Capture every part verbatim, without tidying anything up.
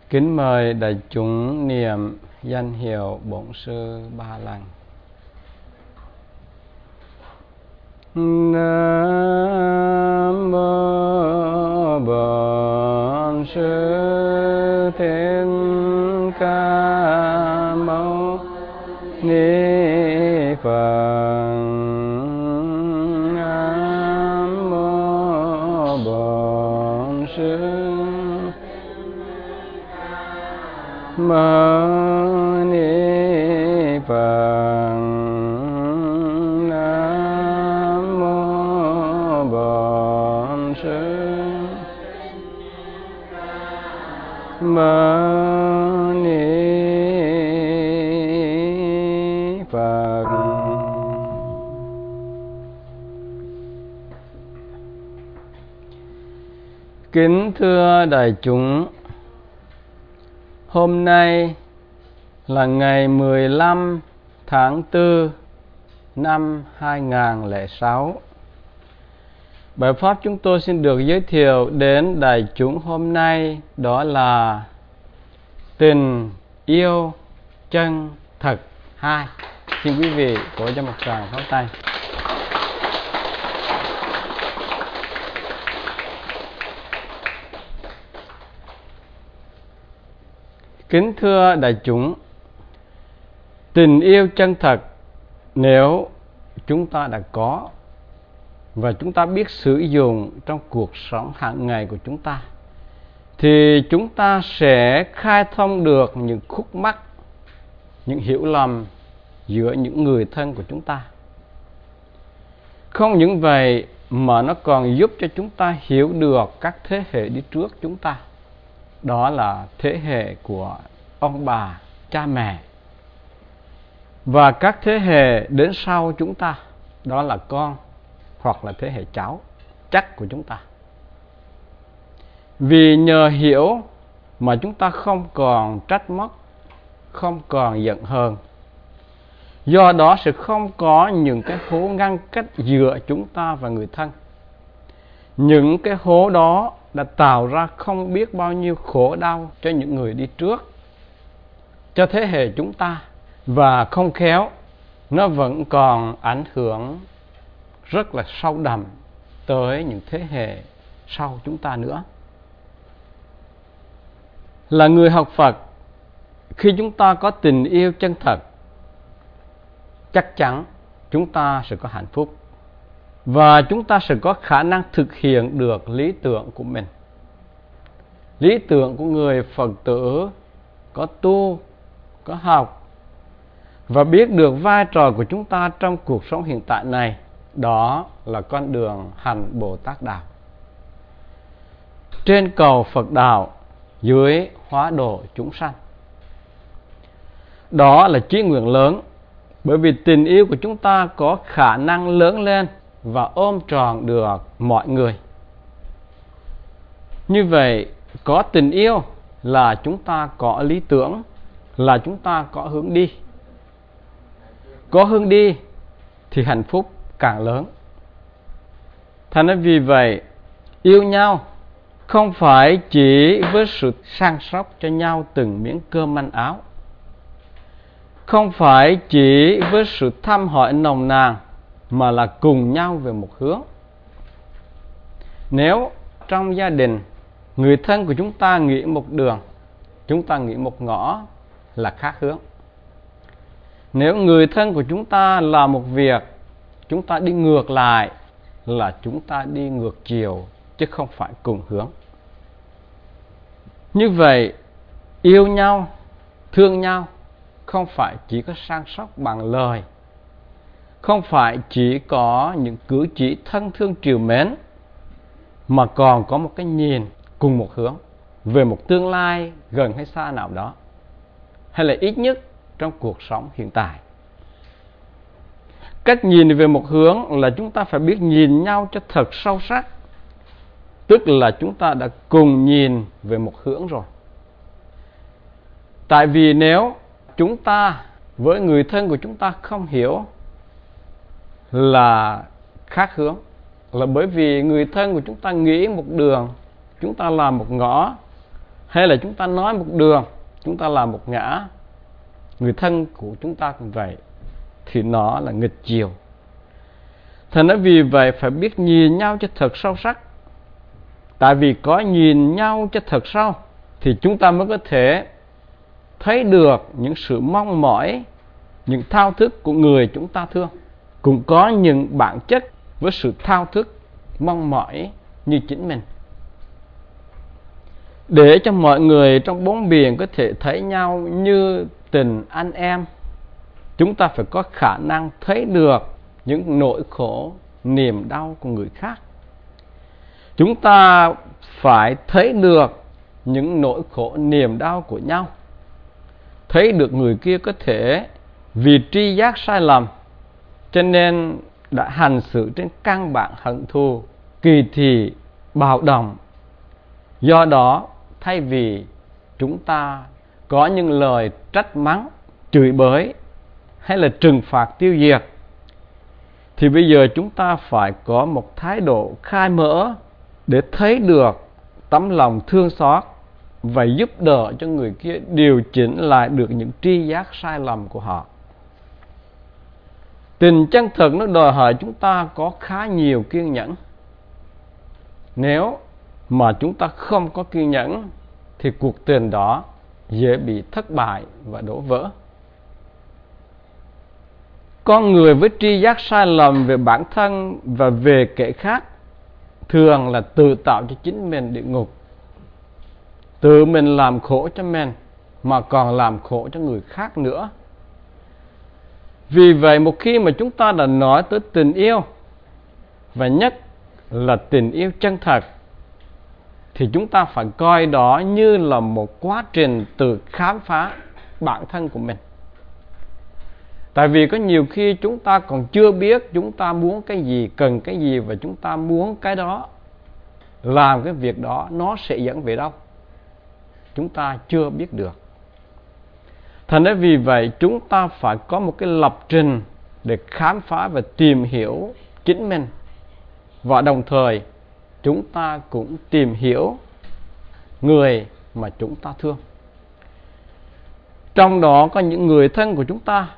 Kính mời đại chúng niệm danh hiệu Bổn Sư ba lần. Nam mô Bổn Sư Thích Ca Mâu Ni Phật. Nam mô Bổn Sư Mâu Ni Phật. Nam mô Bổn Sư Mâu Ni Phật. Kính thưa đại chúng, hôm nay là ngày mười lăm tháng tư năm hai nghìn không trăm lẻ sáu. Bài pháp chúng tôi xin được giới thiệu đến đại chúng hôm nay đó là tình yêu chân thật hai. Xin quý vị có cho một tràng pháo tay. Kính thưa đại chúng, tình yêu chân thật nếu chúng ta đã có và chúng ta biết sử dụng trong cuộc sống hàng ngày của chúng ta, thì chúng ta sẽ khai thông được những khúc mắc, những hiểu lầm giữa những người thân của chúng ta. Không những vậy mà nó còn giúp cho chúng ta hiểu được các thế hệ đi trước chúng ta. Đó là thế hệ của ông bà, cha mẹ, và các thế hệ đến sau chúng ta, đó là con hoặc là thế hệ cháu chắc của chúng ta. Vì nhờ hiểu mà chúng ta không còn trách móc, không còn giận hờn. Do đó sẽ không có những cái hố ngăn cách giữa chúng ta và người thân. Những cái hố đó đã tạo ra không biết bao nhiêu khổ đau cho những người đi trước, cho thế hệ chúng ta, và không khéo nó vẫn còn ảnh hưởng rất là sâu đậm tới những thế hệ sau chúng ta nữa. Là người học Phật, khi chúng ta có tình yêu chân thật, chắc chắn chúng ta sẽ có hạnh phúc và chúng ta sẽ có khả năng thực hiện được lý tưởng của mình. Lý tưởng của người Phật tử có tu, có học và biết được vai trò của chúng ta trong cuộc sống hiện tại này, đó là con đường hành Bồ Tát Đạo. Trên cầu Phật Đạo, dưới hóa độ chúng sanh. Đó là chí nguyện lớn, bởi vì tình yêu của chúng ta có khả năng lớn lên và ôm trọn được mọi người. Như vậy, có tình yêu là chúng ta có lý tưởng, là chúng ta có hướng đi. Có hướng đi thì hạnh phúc càng lớn. Thành ra vì vậy, yêu nhau không phải chỉ với sự săn sóc cho nhau từng miếng cơm ăn áo, không phải chỉ với sự thăm hỏi nồng nàn, mà là cùng nhau về một hướng. Nếu trong gia đình, người thân của chúng ta nghĩ một đường, chúng ta nghĩ một ngõ là khác hướng. Nếu người thân của chúng ta làm một việc, chúng ta đi ngược lại là chúng ta đi ngược chiều, chứ không phải cùng hướng. Như vậy, yêu nhau, thương nhau không phải chỉ có săn sóc bằng lời, không phải chỉ có những cử chỉ thân thương trìu mến, mà còn có một cái nhìn cùng một hướng về một tương lai gần hay xa nào đó, hay là ít nhất trong cuộc sống hiện tại. Cách nhìn về một hướng là chúng ta phải biết nhìn nhau cho thật sâu sắc, tức là chúng ta đã cùng nhìn về một hướng rồi. Tại vì nếu chúng ta với người thân của chúng ta không hiểu là khác hướng, là bởi vì người thân của chúng ta nghĩ một đường, chúng ta làm một ngõ, hay là chúng ta nói một đường, chúng ta làm một ngã, người thân của chúng ta cũng vậy, thì nó là nghịch chiều. Thành ra vì vậy phải biết nhìn nhau cho thật sâu sắc. Tại vì có nhìn nhau cho thật sâu thì chúng ta mới có thể thấy được những sự mong mỏi, những thao thức của người chúng ta thương. Cũng có những bản chất với sự thao thức, mong mỏi như chính mình. Để cho mọi người trong bốn biển có thể thấy nhau như tình anh em, chúng ta phải có khả năng thấy được những nỗi khổ, niềm đau của người khác. Chúng ta phải thấy được những nỗi khổ, niềm đau của nhau. Thấy được người kia có thể vì tri giác sai lầm cho nên đã hành xử trên căn bản hận thù, kỳ thị, bạo động. Do đó, thay vì chúng ta có những lời trách mắng, chửi bới hay là trừng phạt tiêu diệt, thì bây giờ chúng ta phải có một thái độ khai mở để thấy được tấm lòng thương xót và giúp đỡ cho người kia điều chỉnh lại được những tri giác sai lầm của họ. Tình chân thực nó đòi hỏi chúng ta có khá nhiều kiên nhẫn. Nếu mà chúng ta không có kiên nhẫn thì cuộc tình đó dễ bị thất bại và đổ vỡ. Con người với tri giác sai lầm về bản thân và về kẻ khác thường là tự tạo cho chính mình địa ngục. Tự mình làm khổ cho mình mà còn làm khổ cho người khác nữa. Vì vậy một khi mà chúng ta đã nói tới tình yêu, và nhất là tình yêu chân thật, thì chúng ta phải coi đó như là một quá trình tự khám phá bản thân của mình. Tại vì có nhiều khi chúng ta còn chưa biết chúng ta muốn cái gì, cần cái gì, và chúng ta muốn cái đó, làm cái việc đó nó sẽ dẫn về đâu, chúng ta chưa biết được. Thành ra vì vậy chúng ta phải có một cái lập trình để khám phá và tìm hiểu chính mình, và đồng thời chúng ta cũng tìm hiểu người mà chúng ta thương. Trong đó có những người thân của chúng ta,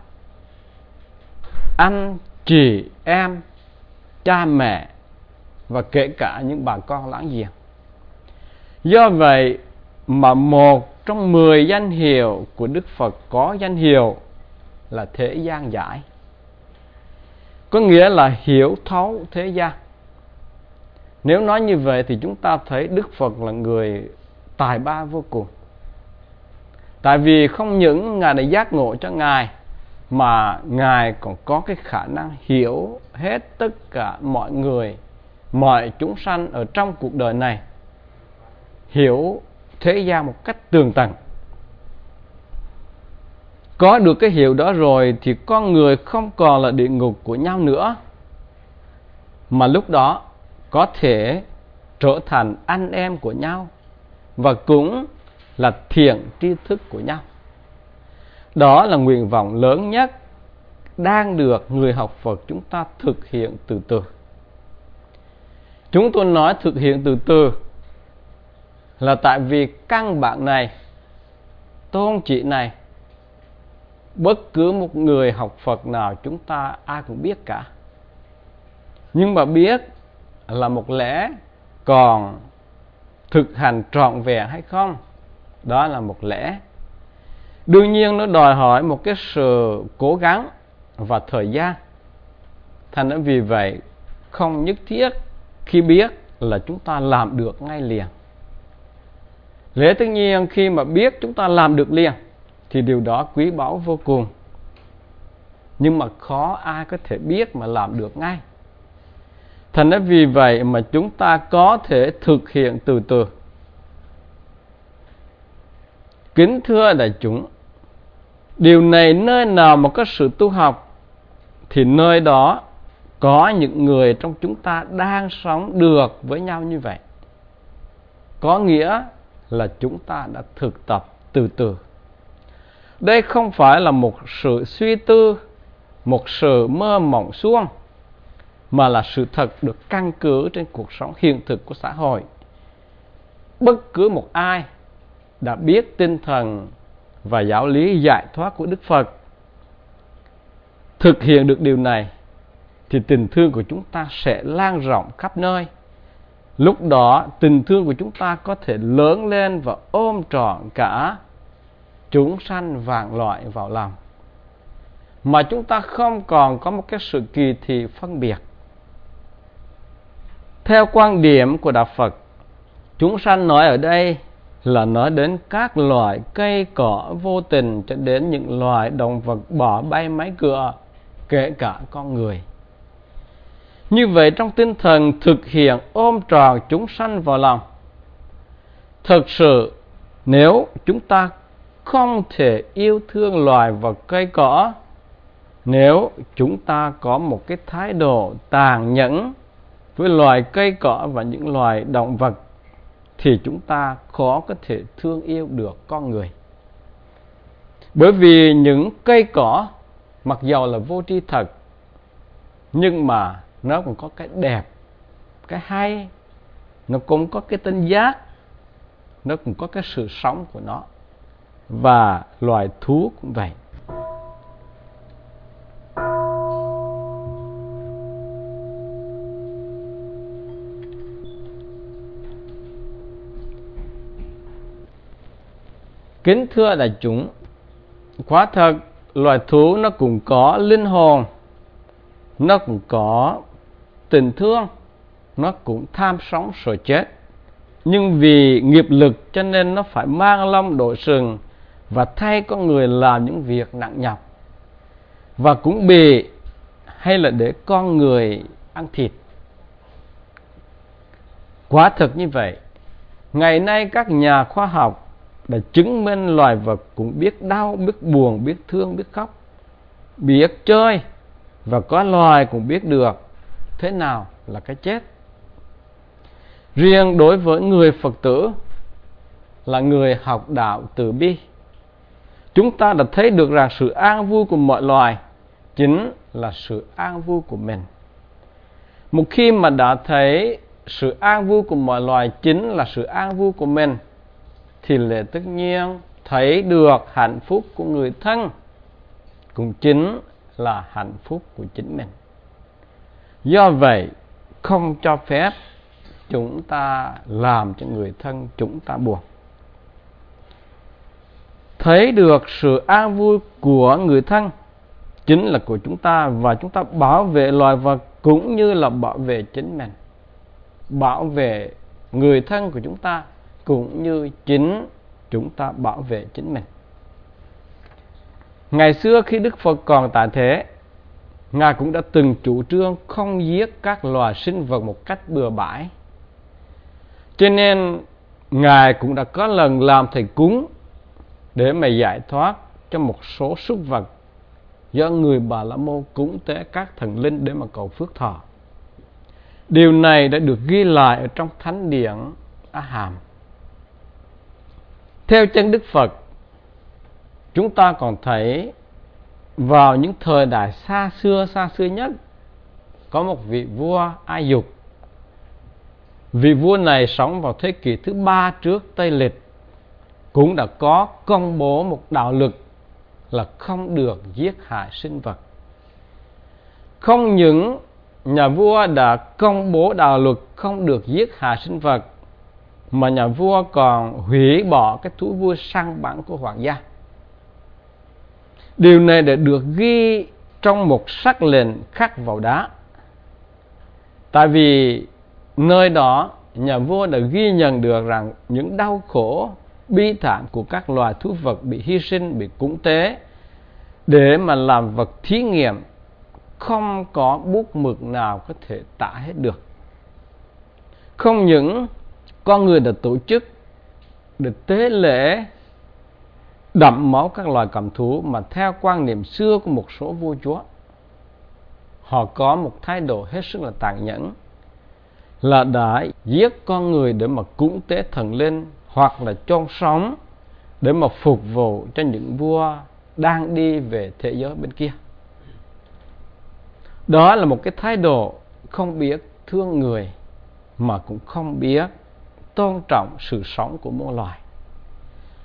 anh, chị, em, cha mẹ, và kể cả những bà con láng giềng. Do vậy mà một trong mười danh hiệu của Đức Phật có danh hiệu là thế gian giải, có nghĩa là hiểu thấu thế gian. Nếu nói như vậy thì chúng ta thấy Đức Phật là người tài ba vô cùng. Tại vì không những Ngài đã giác ngộ cho Ngài, mà Ngài còn có cái khả năng hiểu hết tất cả mọi người, mọi chúng sanh ở trong cuộc đời này, hiểu thế gian một cách tường tận. Có được cái hiểu đó rồi thì con người không còn là địa ngục của nhau nữa, mà lúc đó có thể trở thành anh em của nhau, và cũng là thiện tri thức của nhau. Đó là nguyện vọng lớn nhất đang được người học Phật chúng ta thực hiện từ từ. Chúng tôi nói thực hiện từ từ là tại vì căn bản này, tôn chỉ này, bất cứ một người học Phật nào chúng ta ai cũng biết cả. Nhưng mà biết là một lẽ, còn thực hành trọn vẹn hay không, đó là một lẽ. Đương nhiên nó đòi hỏi một cái sự cố gắng và thời gian. Thành ra vì vậy không nhất thiết khi biết là chúng ta làm được ngay liền. Lẽ tất nhiên khi mà biết chúng ta làm được liền thì điều đó quý báu vô cùng. Nhưng mà khó ai có thể biết mà làm được ngay. Thành ra vì vậy mà chúng ta có thể thực hiện từ từ. Kính thưa đại chúng, điều này nơi nào mà có sự tu học thì nơi đó có những người trong chúng ta đang sống được với nhau như vậy. Có nghĩa là chúng ta đã thực tập từ từ. Đây không phải là một sự suy tư, một sự mơ mộng suông, mà là sự thật được căn cứ trên cuộc sống hiện thực của xã hội. Bất cứ một ai đã biết tinh thần và giáo lý giải thoát của Đức Phật, thực hiện được điều này, thì tình thương của chúng ta sẽ lan rộng khắp nơi. Lúc đó tình thương của chúng ta có thể lớn lên và ôm trọn cả chúng sanh vạn loại vào lòng, mà chúng ta không còn có một cái sự kỳ thị phân biệt. Theo quan điểm của Đạo Phật, chúng sanh nói ở đây là nói đến các loài cây cỏ vô tình cho đến những loài động vật bỏ bay máy cửa, kể cả con người. Như vậy, trong tinh thần thực hiện ôm trọn chúng sanh vào lòng, thực sự nếu chúng ta không thể yêu thương loài vật cây cỏ, nếu chúng ta có một cái thái độ tàn nhẫn với loài cây cỏ và những loài động vật, thì chúng ta khó có thể thương yêu được con người. Bởi vì những cây cỏ mặc dầu là vô tri thật, nhưng mà nó cũng có cái đẹp, cái hay, nó cũng có cái tinh giác, nó cũng có cái sự sống của nó. Và loài thú cũng vậy. Kính thưa đại chúng, quả thật loài thú nó cũng có linh hồn, nó cũng có tình thương, nó cũng tham sống sợ chết. Nhưng vì nghiệp lực cho nên nó phải mang lông đội sừng và thay con người làm những việc nặng nhọc, và cũng bị hay là để con người ăn thịt. Quả thực như vậy, ngày nay các nhà khoa học đã chứng minh loài vật cũng biết đau, biết buồn, biết thương, biết khóc, biết chơi, và có loài cũng biết được thế nào là cái chết. Riêng đối với người Phật tử là người học đạo từ bi, chúng ta đã thấy được rằng sự an vui của mọi loài chính là sự an vui của mình. Một khi mà đã thấy sự an vui của mọi loài chính là sự an vui của mình, thì lẽ tất nhiên thấy được hạnh phúc của người thân cũng chính là hạnh phúc của chính mình. Do vậy, không cho phép chúng ta làm cho người thân chúng ta buồn. Thấy được sự an vui của người thân chính là của chúng ta, và chúng ta bảo vệ loài vật cũng như là bảo vệ chính mình. Bảo vệ người thân của chúng ta cũng như chính chúng ta bảo vệ chính mình. Ngày xưa khi Đức Phật còn tại thế, Ngài cũng đã từng chủ trương không giết các loài sinh vật một cách bừa bãi. Cho nên Ngài cũng đã có lần làm thầy cúng để mà giải thoát cho một số súc vật do người Bà La Môn cúng tế các thần linh để mà cầu phước thọ. Điều này đã được ghi lại ở trong Thánh Điển A Hàm. Theo chân Đức Phật, chúng ta còn thấy vào những thời đại xa xưa, xa xưa nhất, có một vị vua Ai Dục. Vị vua này sống vào thế kỷ thứ ba trước Tây Lịch, cũng đã có công bố một đạo luật là không được giết hại sinh vật. Không những nhà vua đã công bố đạo luật không được giết hại sinh vật, mà nhà vua còn hủy bỏ cái thú vui săn bắn của hoàng gia. Điều này đã được ghi trong một sắc lệnh khắc vào đá. Tại vì nơi đó nhà vua đã ghi nhận được rằng những đau khổ bi thảm của các loài thú vật bị hy sinh, bị cúng tế để mà làm vật thí nghiệm, không có bút mực nào có thể tả hết được. Không những con người đã tổ chức để tế lễ đẫm máu các loài cầm thú, mà theo quan niệm xưa của một số vua chúa, họ có một thái độ hết sức là tàn nhẫn, là đã giết con người để mà cúng tế thần linh, hoặc là chôn sống để mà phục vụ cho những vua đang đi về thế giới bên kia. Đó là một cái thái độ không biết thương người, mà cũng không biết tôn trọng sự sống của muôn loài.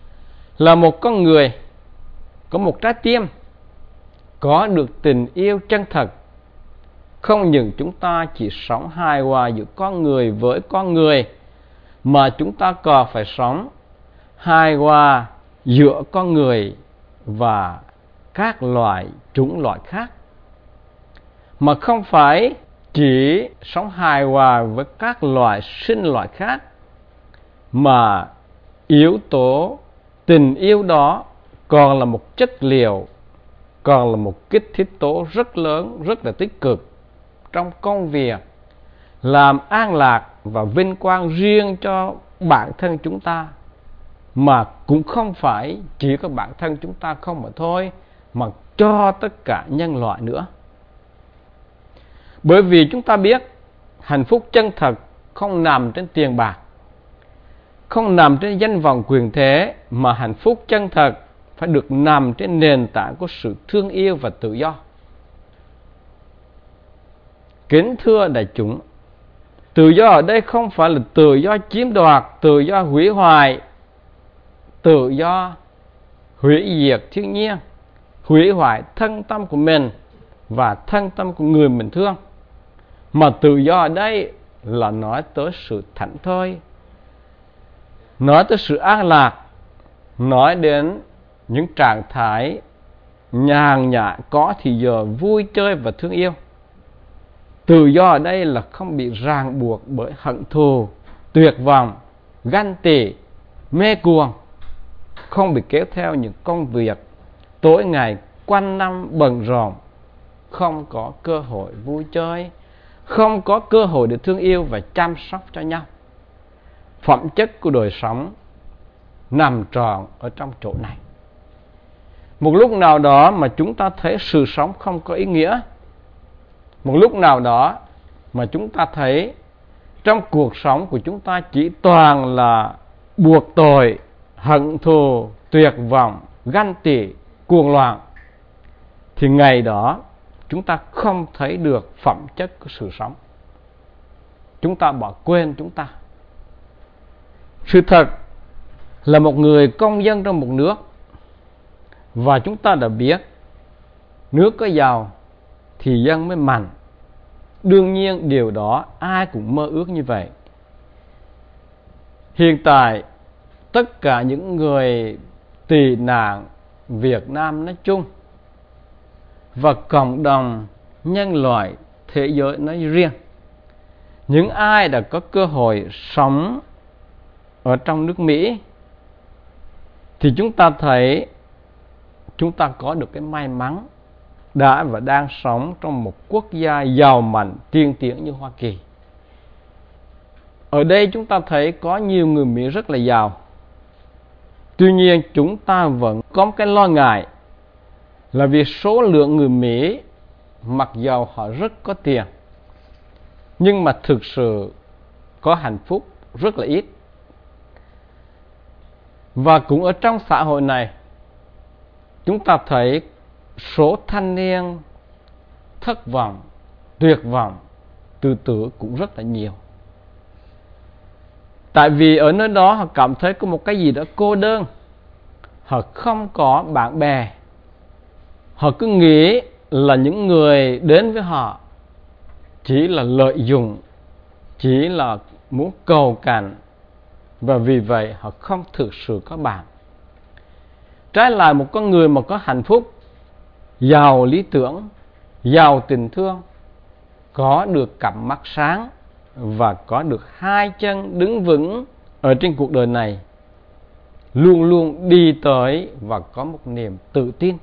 là một con người có một trái tim, có được tình yêu chân thật. Không những chúng ta chỉ sống hài hòa giữa con người với con người, mà chúng ta còn phải sống hài hòa giữa con người và các loài chủng loại khác. Mà không phải chỉ sống hài hòa với các loài sinh loại khác, mà yếu tố tình yêu đó còn là một chất liệu, còn là một kích thích tố rất lớn, rất là tích cực trong công việc làm an lạc và vinh quang riêng cho bản thân chúng ta, mà cũng không phải chỉ có bản thân chúng ta không mà thôi, mà cho tất cả nhân loại nữa. Bởi vì chúng ta biết hạnh phúc chân thật không nằm trên tiền bạc, không nằm trên danh vọng quyền thế, mà hạnh phúc chân thật phải được nằm trên nền tảng của sự thương yêu và tự do. Kính thưa đại chúng, tự do ở đây không phải là tự do chiếm đoạt, tự do hủy hoại, tự do hủy diệt thiên nhiên, hủy hoại thân tâm của mình và thân tâm của người mình thương. Mà tự do ở đây là nói tới sự thảnh thơi, nói tới sự an lạc, nói đến những trạng thái nhàn nhã, có thì giờ vui chơi và thương yêu. Tự do ở đây là không bị ràng buộc bởi hận thù, tuyệt vọng, ganh tị, mê cuồng, không bị kéo theo những công việc tối ngày quanh năm bận rộn, không có cơ hội vui chơi, không có cơ hội để thương yêu và chăm sóc cho nhau. Phẩm chất của đời sống nằm trọn ở trong chỗ này. Một lúc nào đó mà chúng ta thấy sự sống không có ý nghĩa, một lúc nào đó mà chúng ta thấy trong cuộc sống của chúng ta chỉ toàn là buộc tội, hận thù, tuyệt vọng, ganh tị, cuồng loạn, thì ngày đó chúng ta không thấy được phẩm chất của sự sống. Chúng ta bỏ quên chúng ta. Sự thật là một người công dân trong một nước, và chúng ta đã biết nước có giàu thì dân mới mạnh. Đương nhiên điều đó ai cũng mơ ước như vậy. Hiện tại tất cả những người tị nạn Việt Nam nói chung và cộng đồng nhân loại thế giới nói riêng, những ai đã có cơ hội sống ở trong nước Mỹ, thì chúng ta thấy chúng ta có được cái may mắn đã và đang sống trong một quốc gia giàu mạnh tiên tiến như Hoa Kỳ. Ở đây chúng ta thấy có nhiều người Mỹ rất là giàu. Tuy nhiên chúng ta vẫn có một cái lo ngại là vì số lượng người Mỹ mặc dầu họ rất có tiền, nhưng mà thực sự có hạnh phúc rất là ít. Và cũng ở trong xã hội này, chúng ta thấy số thanh niên thất vọng, tuyệt vọng, tự tử cũng rất là nhiều. Tại vì ở nơi đó họ cảm thấy có một cái gì đó cô đơn, họ không có bạn bè, họ cứ nghĩ là những người đến với họ chỉ là lợi dụng, chỉ là muốn cầu cạnh, và vì vậy họ không thực sự có bạn. Trái lại, một con người mà có hạnh phúc, giàu lý tưởng, giàu tình thương, có được cặp mắt sáng và có được hai chân đứng vững ở trên cuộc đời này, luôn luôn đi tới và có một niềm tự tin.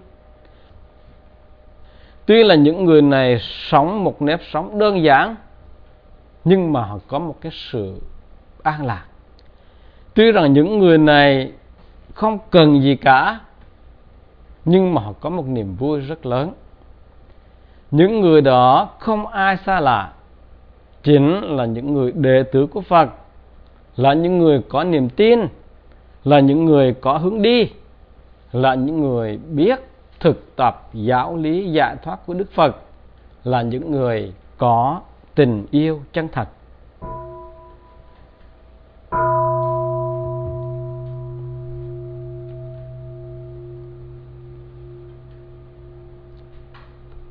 Tuy là những người này sống một nếp sống đơn giản, nhưng mà họ có một cái sự an lạc. Tuy rằng những người này không cần gì cả, nhưng mà họ có một niềm vui rất lớn. Những người đó không ai xa lạ, chính là những người đệ tử của Phật, là những người có niềm tin, là những người có hướng đi, là những người biết thực tập giáo lý giải thoát của Đức Phật, là những người có tình yêu chân thật.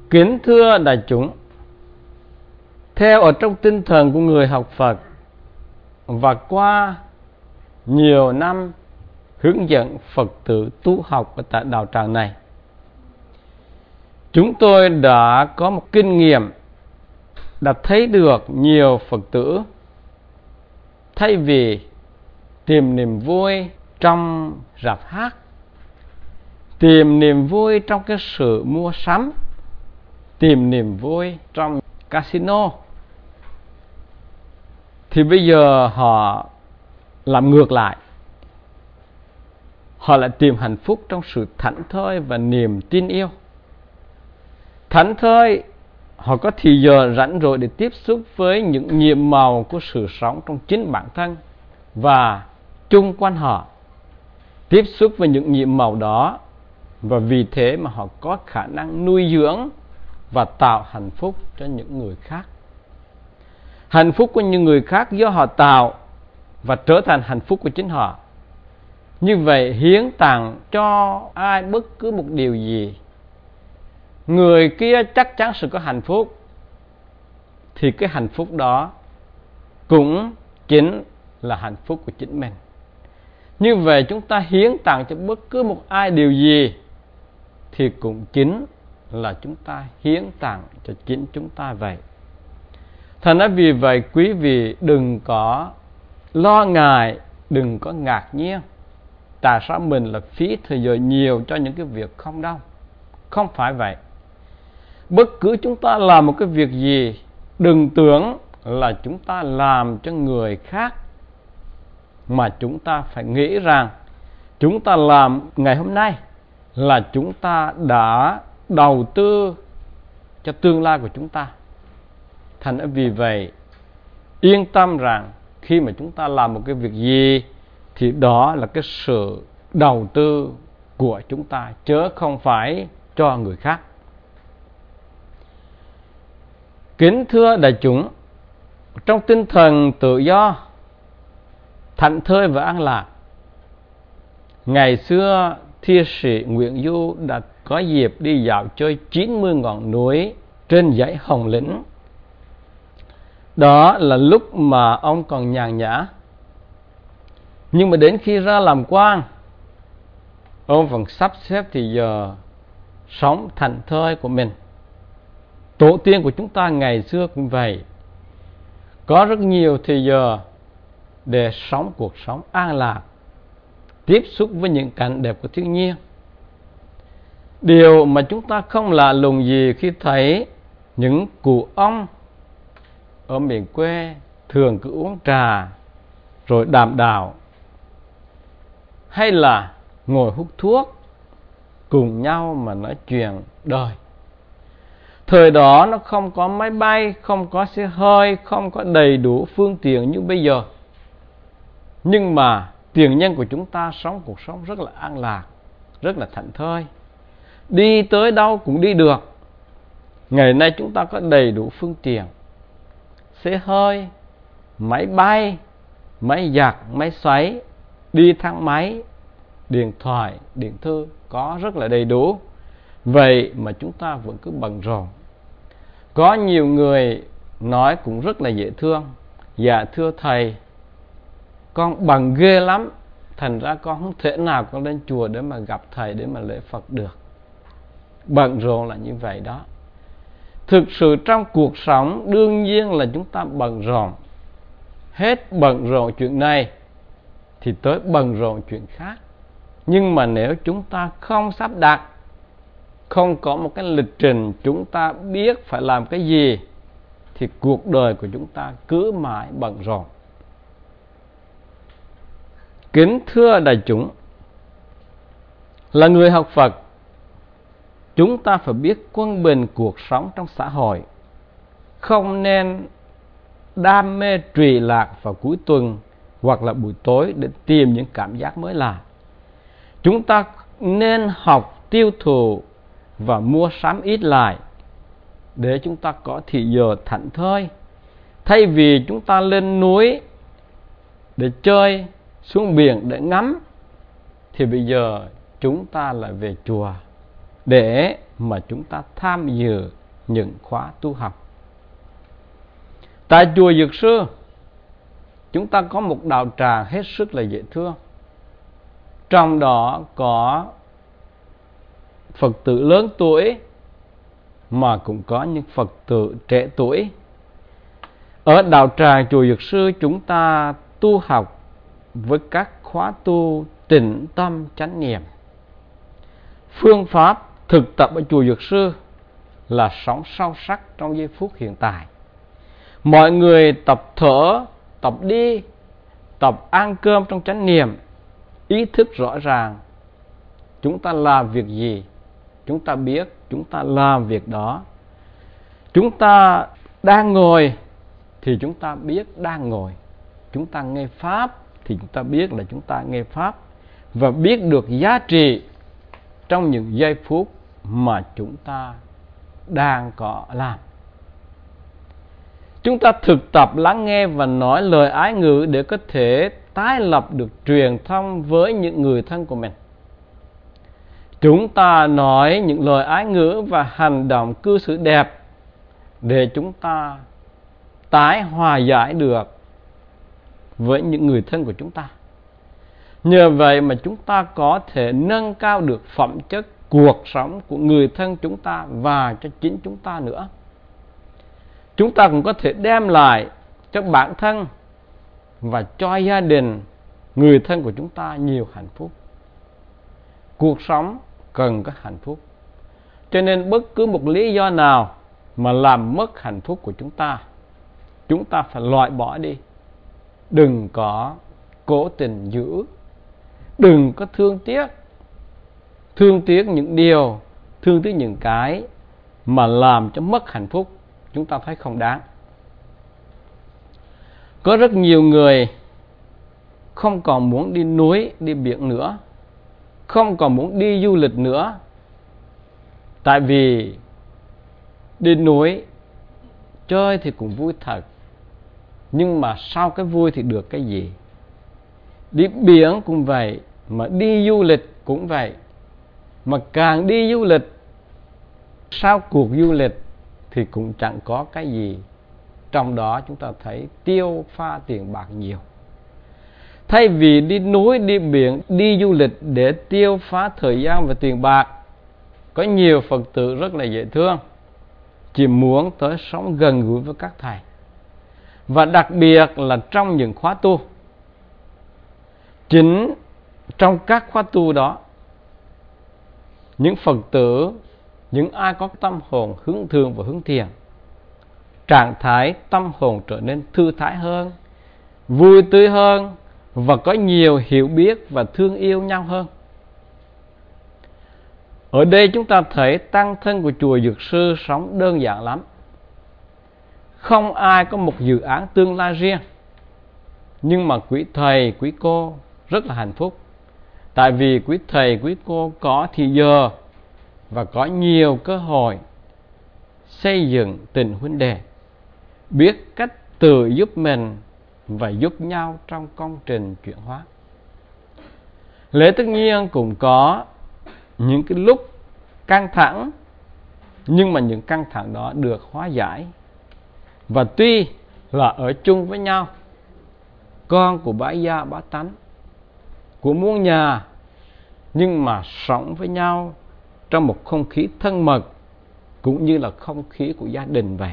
Kính thưa đại chúng, theo ở trong tinh thần của người học Phật và qua nhiều năm hướng dẫn Phật tử tu học ở tại đạo tràng này, chúng tôi đã có một kinh nghiệm, đã thấy được nhiều Phật tử thay vì tìm niềm vui trong rạp hát, tìm niềm vui trong cái sự mua sắm, tìm niềm vui trong casino, thì bây giờ họ làm ngược lại. Họ lại tìm hạnh phúc trong sự thảnh thơi và niềm tin yêu. Thảnh thơi, họ có thì giờ rảnh rỗi để tiếp xúc với những nhiệm màu của sự sống trong chính bản thân và chung quanh họ, tiếp xúc với những nhiệm màu đó, và vì thế mà họ có khả năng nuôi dưỡng và tạo hạnh phúc cho những người khác. Hạnh phúc của những người khác do họ tạo và trở thành hạnh phúc của chính họ. Như vậy hiến tặng cho ai bất cứ một điều gì, người kia chắc chắn sẽ có hạnh phúc, thì cái hạnh phúc đó cũng chính là hạnh phúc của chính mình. Như vậy chúng ta hiến tặng cho bất cứ một ai điều gì thì cũng chính là chúng ta hiến tặng cho chính chúng ta vậy. Thành ra vì vậy quý vị đừng có lo ngại, đừng có ngạc nhiên tại sao mình là phí thời giờ nhiều cho những cái việc không đâu. Không phải vậy. Bất cứ chúng ta làm một cái việc gì, đừng tưởng là chúng ta làm cho người khác, mà chúng ta phải nghĩ rằng chúng ta làm ngày hôm nay là chúng ta đã đầu tư cho tương lai của chúng ta. Thành ra vì vậy yên tâm rằng khi mà chúng ta làm một cái việc gì thì đó là cái sự đầu tư của chúng ta, chớ không phải cho người khác. Kính thưa đại chúng, trong tinh thần tự do, thảnh thơi và an lạc, ngày xưa thi sĩ Nguyễn Du đã có dịp đi dạo chơi chín mươi ngọn núi trên dãy Hồng Lĩnh. Đó là lúc mà ông còn nhàn nhã. Nhưng mà đến khi ra làm quan, ông vẫn sắp xếp thì giờ sống thảnh thơi của mình. Tổ tiên của chúng ta ngày xưa cũng vậy, có rất nhiều thì giờ để sống cuộc sống an lạc, tiếp xúc với những cảnh đẹp của thiên nhiên. Điều mà chúng ta không lạ lùng gì khi thấy những cụ ông ở miền quê thường cứ uống trà rồi đàm đạo, hay là ngồi hút thuốc cùng nhau mà nói chuyện đời. Thời đó nó không có máy bay, không có xe hơi, không có đầy đủ phương tiện như bây giờ. Nhưng mà tiền nhân của chúng ta sống cuộc sống rất là an lạc, rất là thảnh thơi, đi tới đâu cũng đi được. Ngày nay chúng ta có đầy đủ phương tiện, xe hơi, máy bay, máy giặt, máy xoáy, đi thang máy, điện thoại, điện thư, có rất là đầy đủ. Vậy mà chúng ta vẫn cứ bận rộn. Có nhiều người nói cũng rất là dễ thương: dạ thưa thầy, con bận ghê lắm, thành ra con không thể nào con lên chùa để mà gặp thầy, để mà lễ Phật được. Bận rộn là như vậy đó. Thực sự trong cuộc sống đương nhiên là chúng ta bận rộn. Hết bận rộn chuyện này thì tới bận rộn chuyện khác. Nhưng mà nếu chúng ta không sắp đặt, không có một cái lịch trình chúng ta biết phải làm cái gì, thì cuộc đời của chúng ta cứ mãi bận rộn. Kính thưa đại chúng, là người học Phật, chúng ta phải biết quân bình cuộc sống trong xã hội, không nên đam mê trụy lạc vào cuối tuần hoặc là buổi tối để tìm những cảm giác mới lạ. Chúng ta nên học tiêu thụ và mua sắm ít lại để chúng ta có thì giờ thảnh thơi. Thay vì chúng ta lên núi để chơi, xuống biển để ngắm, thì bây giờ chúng ta lại về chùa để mà chúng ta tham dự những khóa tu học. Tại chùa Dược Sư, chúng ta có một đạo tràng hết sức là dễ thương. Trong đó có Phật tử lớn tuổi, mà cũng có những Phật tử trẻ tuổi. Ở đạo tràng chùa Dược Sư, chúng ta tu học với các khóa tu tĩnh tâm chánh niệm. Phương pháp thực tập ở chùa Dược Sư là sống sâu sắc trong giây phút hiện tại. Mọi người tập thở, tập đi, tập ăn cơm trong chánh niệm, ý thức rõ ràng. Chúng ta làm việc gì, chúng ta biết chúng ta làm việc đó. Chúng ta đang ngồi thì chúng ta biết đang ngồi. Chúng ta nghe Pháp thì chúng ta biết là chúng ta nghe Pháp, và biết được giá trị trong những giây phút mà chúng ta đang có làm. Chúng ta thực tập lắng nghe và nói lời ái ngữ để có thể tái lập được truyền thông với những người thân của mình. Chúng ta nói những lời ái ngữ và hành động cư xử đẹp để chúng ta tái hòa giải được với những người thân của chúng ta. Nhờ vậy mà chúng ta có thể nâng cao được phẩm chất cuộc sống của người thân chúng ta và cho chính chúng ta nữa. Chúng ta cũng có thể đem lại cho bản thân và cho gia đình, người thân của chúng ta nhiều hạnh phúc. Cuộc sống cần có hạnh phúc. Cho nên bất cứ một lý do nào mà làm mất hạnh phúc của chúng ta, chúng ta phải loại bỏ đi. Đừng có cố tình giữ, đừng có thương tiếc. Thương tiếc những điều, thương tiếc những cái mà làm cho mất hạnh phúc, chúng ta thấy không đáng. Có rất nhiều người không còn muốn đi núi, đi biển nữa, không còn muốn đi du lịch nữa. Tại vì đi núi chơi thì cũng vui thật, nhưng mà sau cái vui thì được cái gì? Đi biển cũng vậy, mà đi du lịch cũng vậy. Mà càng đi du lịch, sau cuộc du lịch thì cũng chẳng có cái gì. Trong đó chúng ta thấy tiêu pha tiền bạc nhiều. Thay vì đi núi, đi biển, đi du lịch để tiêu phá thời gian và tiền bạc, có nhiều Phật tử rất là dễ thương, chỉ muốn tới sống gần gũi với các thầy. Và đặc biệt là trong những khóa tu, chính trong các khóa tu đó, những Phật tử, những ai có tâm hồn hướng thượng và hướng thiện, trạng thái tâm hồn trở nên thư thái hơn, vui tươi hơn, và có nhiều hiểu biết và thương yêu nhau hơn. Ở đây chúng ta thấy tăng thân của chùa Dược Sư sống đơn giản lắm. Không ai có một dự án tương lai riêng, nhưng mà quý thầy, quý cô rất là hạnh phúc. Tại vì quý thầy, quý cô có thì giờ và có nhiều cơ hội xây dựng tình huynh đệ, biết cách tự giúp mình và giúp nhau trong công trình chuyển hóa. Lễ tất nhiên cũng có những cái lúc căng thẳng, nhưng mà những căng thẳng đó được hóa giải. Và tuy là ở chung với nhau, con của bá gia bá tánh, của muôn nhà, nhưng mà sống với nhau trong một không khí thân mật, cũng như là không khí của gia đình vậy.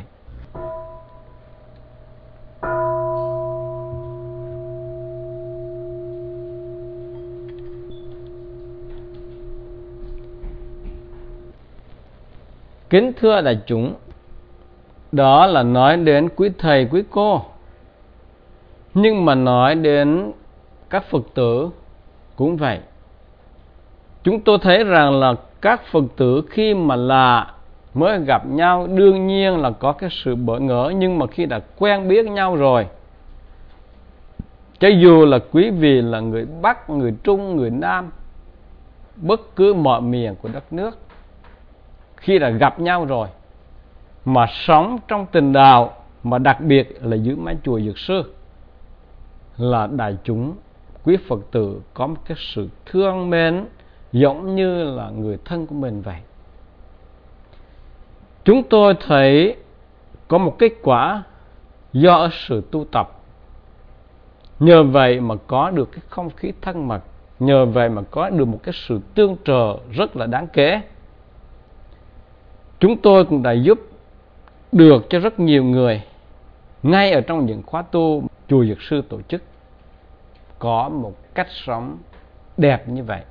Kính thưa đại chúng, đó là nói đến quý thầy, quý cô. Nhưng mà nói đến các Phật tử cũng vậy. Chúng tôi thấy rằng là các Phật tử khi mà là mới gặp nhau, đương nhiên là có cái sự bỡ ngỡ. Nhưng mà khi đã quen biết nhau rồi, cho dù là quý vị là người Bắc, người Trung, người Nam, bất cứ mọi miền của đất nước, khi đã gặp nhau rồi mà sống trong tình đạo, mà đặc biệt là dưới mái chùa Dược Sư, là đại chúng, quý Phật tử có một cái sự thương mến giống như là người thân của mình vậy. Chúng tôi thấy có một kết quả do sự tu tập. Nhờ vậy mà có được cái không khí thân mật, nhờ vậy mà có được một cái sự tương trợ rất là đáng kể. Chúng tôi cũng đã giúp được cho rất nhiều người ngay ở trong những khóa tu chùa Dược Sư tổ chức có một cách sống đẹp như vậy.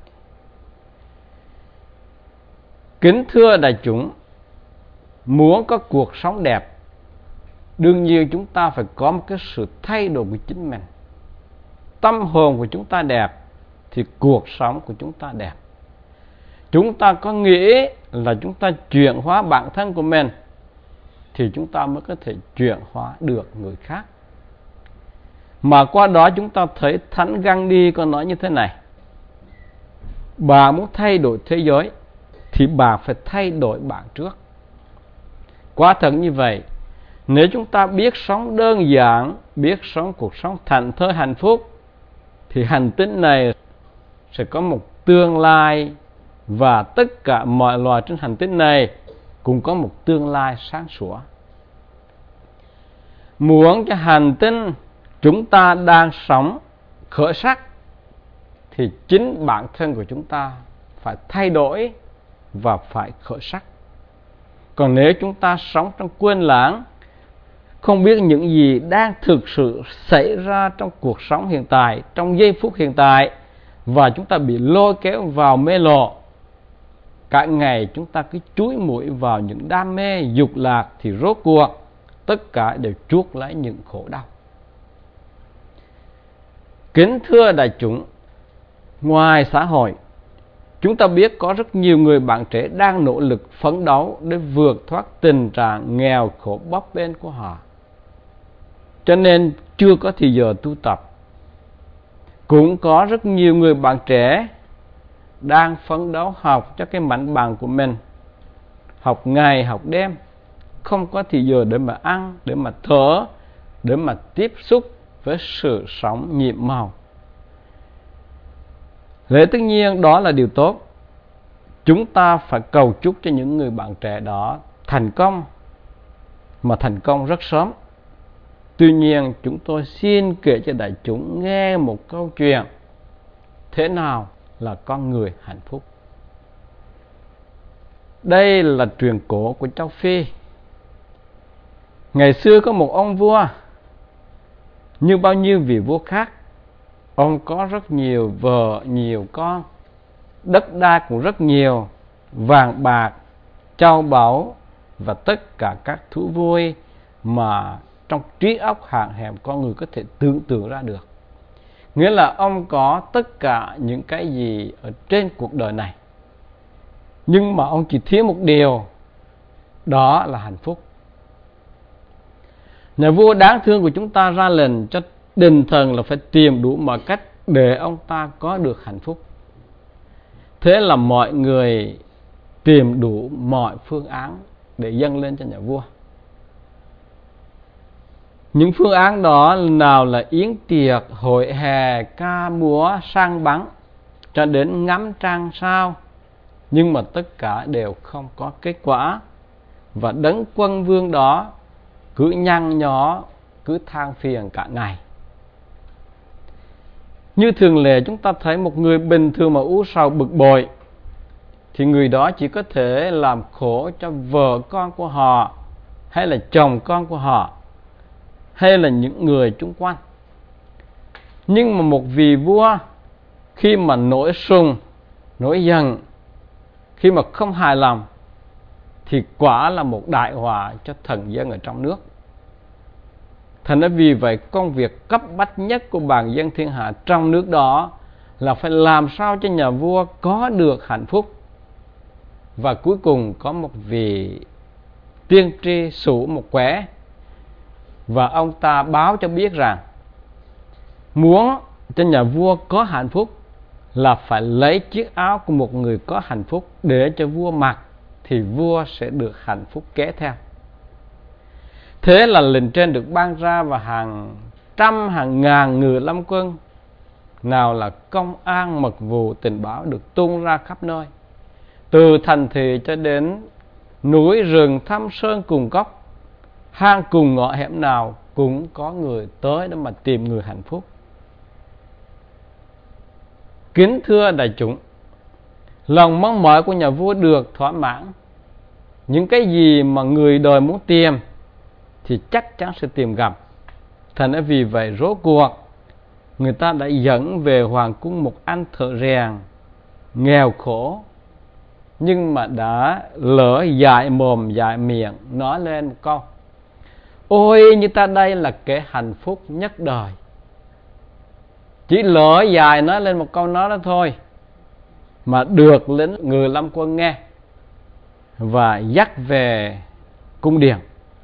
Kính thưa đại chúng, muốn có cuộc sống đẹp, đương nhiên chúng ta phải có một cái sự thay đổi của chính mình. Tâm hồn của chúng ta đẹp thì cuộc sống của chúng ta đẹp. Chúng ta có nghĩ là chúng ta chuyển hóa bản thân của mình thì chúng ta mới có thể chuyển hóa được người khác. Mà qua đó chúng ta thấy Thánh Gandhi có nói như thế này: bạn muốn thay đổi thế giới thì bạn phải thay đổi bạn trước. Quả thật như vậy, nếu chúng ta biết sống đơn giản, biết sống cuộc sống thảnh thơi hạnh phúc, thì hành tinh này sẽ có một tương lai, và tất cả mọi loài trên hành tinh này cũng có một tương lai sáng sủa. Muốn cho hành tinh chúng ta đang sống khởi sắc thì chính bản thân của chúng ta phải thay đổi và phải khởi sắc. Còn nếu chúng ta sống trong quên lãng, không biết những gì đang thực sự xảy ra trong cuộc sống hiện tại, trong giây phút hiện tại, và chúng ta bị lôi kéo vào mê lộ, cả ngày chúng ta cứ chúi mũi vào những đam mê dục lạc, thì rốt cuộc tất cả đều chuốc lấy những khổ đau. Kính thưa đại chúng, ngoài xã hội, chúng ta biết có rất nhiều người bạn trẻ đang nỗ lực phấn đấu để vượt thoát tình trạng nghèo khổ bấp bênh của họ, cho nên chưa có thời giờ tu tập. Cũng có rất nhiều người bạn trẻ đang phấn đấu học cho cái mảnh bằng của mình, học ngày học đêm, không có thời giờ để mà ăn, để mà thở, để mà tiếp xúc với sự sống nhiệm màu. Lẽ tất nhiên đó là điều tốt. Chúng ta phải cầu chúc cho những người bạn trẻ đó thành công, mà thành công rất sớm. Tuy nhiên, chúng tôi xin kể cho đại chúng nghe một câu chuyện thế nào là con người hạnh phúc. Đây là truyền cổ của châu Phi. Ngày xưa có một ông vua, như bao nhiêu vị vua khác, ông có rất nhiều vợ, nhiều con, đất đai cũng rất nhiều, vàng bạc, châu báu và tất cả các thú vui mà trong trí óc hạn hẹp con người có thể tưởng tượng ra được. Nghĩa là ông có tất cả những cái gì ở trên cuộc đời này, nhưng mà ông chỉ thiếu một điều, đó là hạnh phúc. Nhà vua đáng thương của chúng ta ra lệnh cho đình thần là phải tìm đủ mọi cách để ông ta có được hạnh phúc. Thế là mọi người tìm đủ mọi phương án để dâng lên cho nhà vua. Những phương án đó nào là yến tiệc, hội hè, ca múa, săn bắn, cho đến ngắm trăng sao, nhưng mà tất cả đều không có kết quả. Và đấng quân vương đó cứ nhăn nhó, cứ than phiền cả ngày. Như thường lệ, chúng ta thấy một người bình thường mà u sầu bực bội thì người đó chỉ có thể làm khổ cho vợ con của họ, hay là chồng con của họ, hay là những người chung quanh. Nhưng mà một vị vua khi mà nổi sùng, nổi giận, khi mà không hài lòng thì quả là một đại họa cho thần dân ở trong nước. Thành ra vì vậy, công việc cấp bách nhất của bàn dân thiên hạ trong nước đó là phải làm sao cho nhà vua có được hạnh phúc. Và cuối cùng có một vị tiên tri sủ một quẻ, và ông ta báo cho biết rằng muốn cho nhà vua có hạnh phúc là phải lấy chiếc áo của một người có hạnh phúc để cho vua mặc, thì vua sẽ được hạnh phúc kế theo. Thế là lệnh trên được ban ra, và hàng trăm hàng ngàn người lâm quân, nào là công an, mật vụ, tình báo được tung ra khắp nơi, từ thành thị cho đến núi rừng thăm sơn cùng góc, hang cùng ngõ hẻm nào cũng có người tới để mà tìm người hạnh phúc. Kính thưa đại chúng, lòng mong mỏi của nhà vua được thỏa mãn. Những cái gì mà người đời muốn tìm thì chắc chắn sẽ tìm gặp. Thành ra vì vậy rốt cuộc người ta đã dẫn về hoàng cung một anh thợ rèn nghèo khổ, nhưng mà đã lỡ dại mồm dại miệng nói lên một câu: ôi, như ta đây là kẻ hạnh phúc nhất đời. Chỉ lỡ dài nói lên một câu nói đó thôi mà được lính người lâm quân nghe và dắt về cung điện.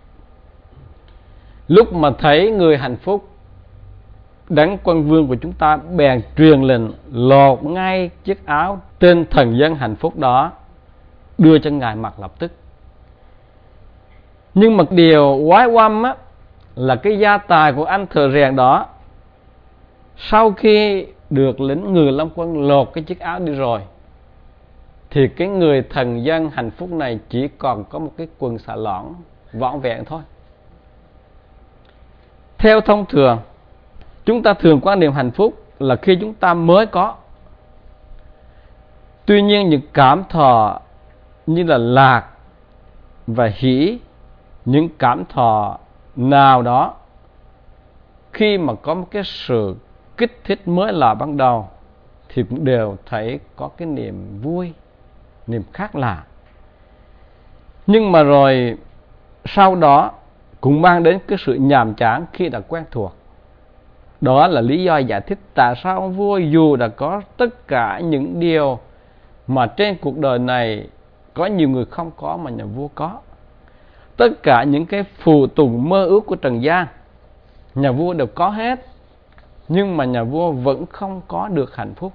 Lúc mà thấy người hạnh phúc, đấng quân vương của chúng ta bèn truyền lệnh lột ngay chiếc áo tên thần dân hạnh phúc đó, đưa cho ngài mặc lập tức. Nhưng mà điều quái oăm á, là cái gia tài của anh thợ rèn đó, sau khi được lính người lâm quân lột cái chiếc áo đi rồi, thì cái người thần dân hạnh phúc này chỉ còn có một cái quần xà lõn vỏn vẹn thôi. Theo thông thường, chúng ta thường quan niệm hạnh phúc là khi chúng ta mới có. Tuy nhiên những cảm thọ như là lạc và hỷ, những cảm thọ nào đó khi mà có một cái sự kích thích mới lạ ban đầu thì cũng đều thấy có cái niềm vui, niềm khác lạ. Nhưng mà rồi sau đó cũng mang đến cái sự nhàm chán khi đã quen thuộc. Đó là lý do giải thích tại sao ông vua dù đã có tất cả những điều mà trên cuộc đời này có nhiều người không có mà nhà vua có, tất cả những cái phù tùng mơ ước của trần gian nhà vua đều có hết, nhưng mà nhà vua vẫn không có được hạnh phúc.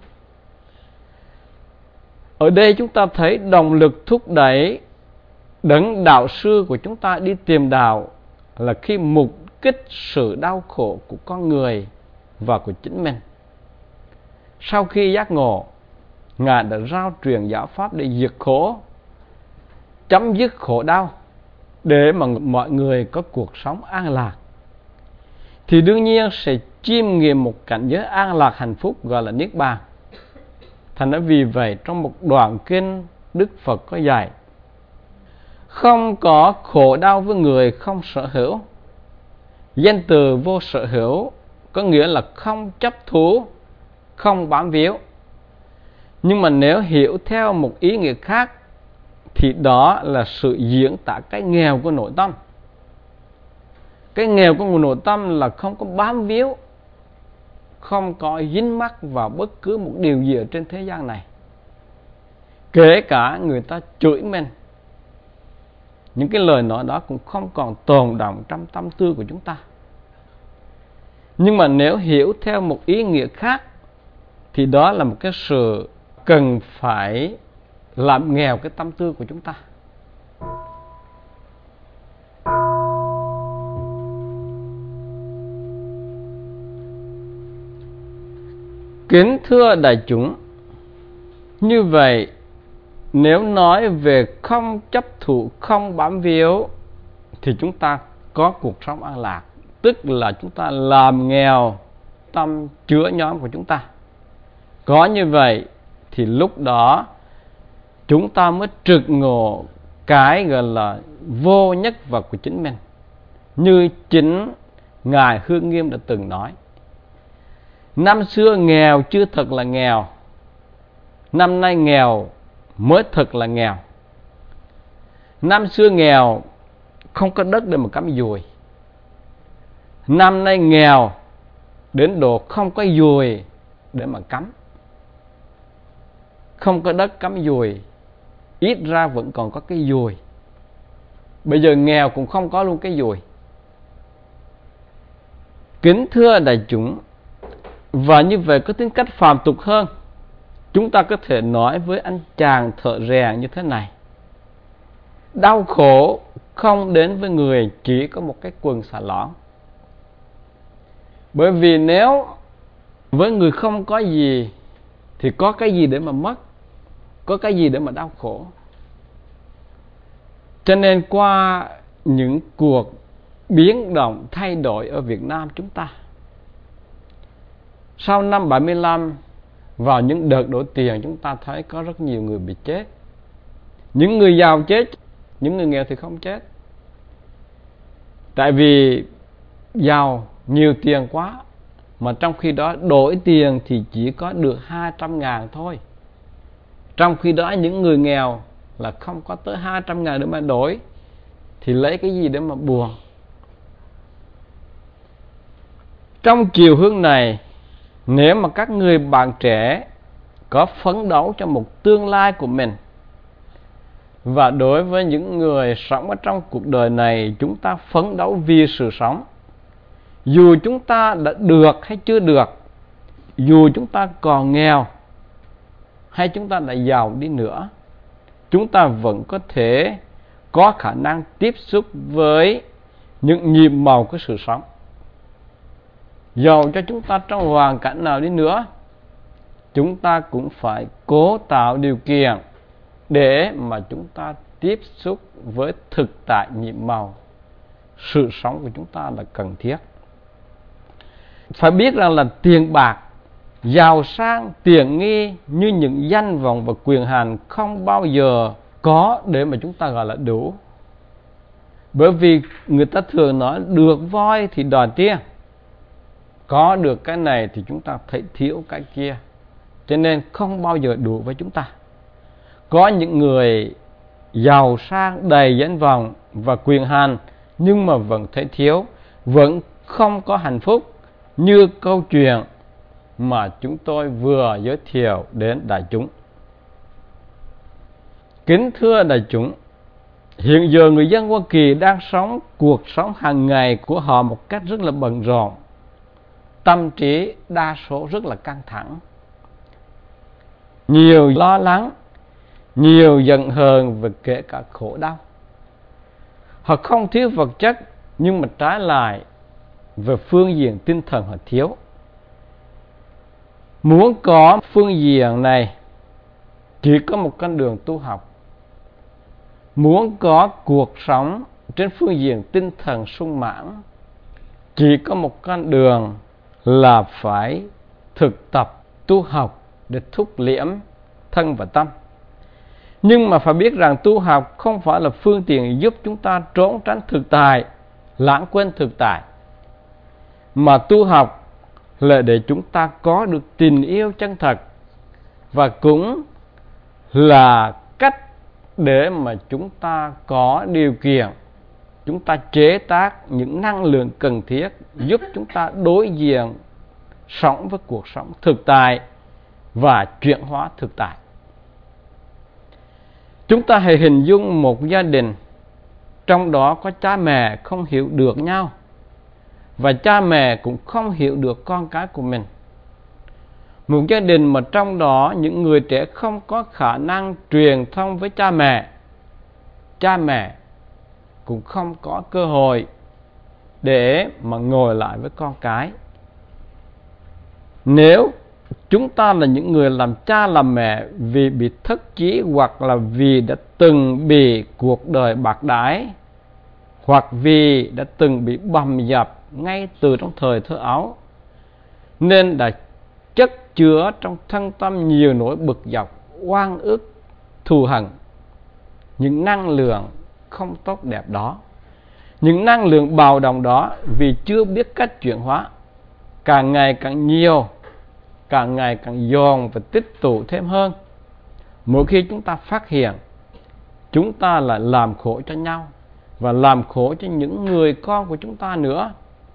Ở đây chúng ta thấy động lực thúc đẩy đấng đạo sư của chúng ta đi tìm đạo là khi mục kích sự đau khổ của con người và của chính mình. Sau khi giác ngộ, Ngài đã rao truyền giáo pháp để diệt khổ, chấm dứt khổ đau, để mà mọi người có cuộc sống an lạc. Thì đương nhiên sẽ chiêm nghiệm một cảnh giới an lạc hạnh phúc gọi là Niết Bàn. Thành ra vì vậy trong một đoạn kinh Đức Phật có dạy: không có khổ đau với người không sở hữu. Danh từ vô sở hữu có nghĩa là không chấp thú, không bám víu. Nhưng mà nếu hiểu theo một ý nghĩa khác thì đó là sự diễn tả cái nghèo của nội tâm. Cái nghèo của người nội tâm là không có bám víu, không có dính mắc vào bất cứ một điều gì ở trên thế gian này. Kể cả người ta chửi mình, những cái lời nói đó cũng không còn tồn đọng trong tâm tư của chúng ta. Nhưng mà nếu hiểu theo một ý nghĩa khác thì đó là một cái sự cần phải làm nghèo cái tâm tư của chúng ta. Kính thưa đại chúng, như vậy nếu nói về không chấp thụ, không bám víu thì chúng ta có cuộc sống an lạc. Tức là chúng ta làm nghèo tâm chứa nhóm của chúng ta. Có như vậy thì lúc đó chúng ta mới trực ngộ cái gọi là vô nhất vật của chính mình. Như chính Ngài Hương Nghiêm đã từng nói: năm xưa nghèo chưa thật là nghèo, năm nay nghèo mới thật là nghèo. Năm xưa nghèo không có đất để mà cắm dùi, năm nay nghèo đến độ không có dùi để mà cắm. Không có đất cắm dùi, ít ra vẫn còn có cái dùi. Bây giờ nghèo cũng không có luôn cái dùi. Kính thưa đại chúng, và như vậy có tính cách phàm tục hơn, chúng ta có thể nói với anh chàng thợ rèn như thế này: đau khổ không đến với người chỉ có một cái quần xà lõn. Bởi vì nếu với người không có gì thì có cái gì để mà mất, có cái gì để mà đau khổ. Cho nên qua những cuộc biến động thay đổi ở Việt Nam chúng ta, sau năm bảy mươi lăm, vào những đợt đổi tiền, chúng ta thấy có rất nhiều người bị chết. Những người giàu chết, những người nghèo thì không chết. Tại vì giàu nhiều tiền quá, mà trong khi đó đổi tiền thì chỉ có được hai trăm ngàn thôi. Trong khi đó những người nghèo là không có tới hai trăm ngàn để mà đổi, thì lấy cái gì để mà buồn. Trong chiều hướng này, nếu mà các người bạn trẻ có phấn đấu cho một tương lai của mình, và đối với những người sống ở trong cuộc đời này, chúng ta phấn đấu vì sự sống. Dù chúng ta đã được hay chưa được, dù chúng ta còn nghèo hay chúng ta đã giàu đi nữa, chúng ta vẫn có thể có khả năng tiếp xúc với những nhịp màu của sự sống. Dầu cho chúng ta trong hoàn cảnh nào đi nữa, chúng ta cũng phải cố tạo điều kiện để mà chúng ta tiếp xúc với thực tại nhịp màu. Sự sống của chúng ta là cần thiết. Phải biết rằng là tiền bạc, giàu sang, tiện nghi như những danh vọng và quyền hành không bao giờ có để mà chúng ta gọi là đủ. Bởi vì người ta thường nói được voi thì đòi tiên. Có được cái này thì chúng ta thấy thiếu cái kia. Cho nên không bao giờ đủ với chúng ta. Có những người giàu sang đầy danh vọng và quyền hành, nhưng mà vẫn thấy thiếu, vẫn không có hạnh phúc, như câu chuyện mà chúng tôi vừa giới thiệu đến đại chúng. Kính thưa đại chúng, hiện giờ người dân Hoa Kỳ đang sống cuộc sống hàng ngày của họ một cách rất là bận rộn. Tâm trí đa số rất là căng thẳng, nhiều lo lắng, nhiều giận hờn và kể cả khổ đau. Họ không thiếu vật chất, nhưng mà trái lại về phương diện tinh thần họ thiếu. Muốn có phương diện này, chỉ có một con đường tu học. Muốn có cuộc sống trên phương diện tinh thần sung mãn, chỉ có một con đường là phải thực tập tu học để thúc liễm thân và tâm. Nhưng mà phải biết rằng tu học không phải là phương tiện giúp chúng ta trốn tránh thực tại, lãng quên thực tại. Mà tu học là để chúng ta có được tình yêu chân thật, và cũng là cách để mà chúng ta có điều kiện, chúng ta chế tác những năng lượng cần thiết giúp chúng ta đối diện sống với cuộc sống thực tại và chuyển hóa thực tại. Chúng ta hãy hình dung một gia đình, trong đó có cha mẹ không hiểu được nhau, và cha mẹ cũng không hiểu được con cái của mình. Một gia đình mà trong đó những người trẻ không có khả năng truyền thông với cha mẹ, cha mẹ cũng không có cơ hội để mà ngồi lại với con cái. Nếu chúng ta là những người làm cha làm mẹ vì bị thất chí, hoặc là vì đã từng bị cuộc đời bạc đãi, hoặc vì đã từng bị bầm dập ngay từ trong thời thơ ấu, nên đã chất chứa trong thân tâm nhiều nỗi bực dọc, oan ức, thù hằn, những năng lượng không tốt đẹp đó, những năng lượng bạo động đó, vì chưa biết cách chuyển hóa, càng ngày càng nhiều, càng ngày càng dồn và tích tụ thêm hơn. Mỗi khi chúng ta phát hiện, chúng ta lại làm khổ cho nhau và làm khổ cho những người con của chúng ta nữa.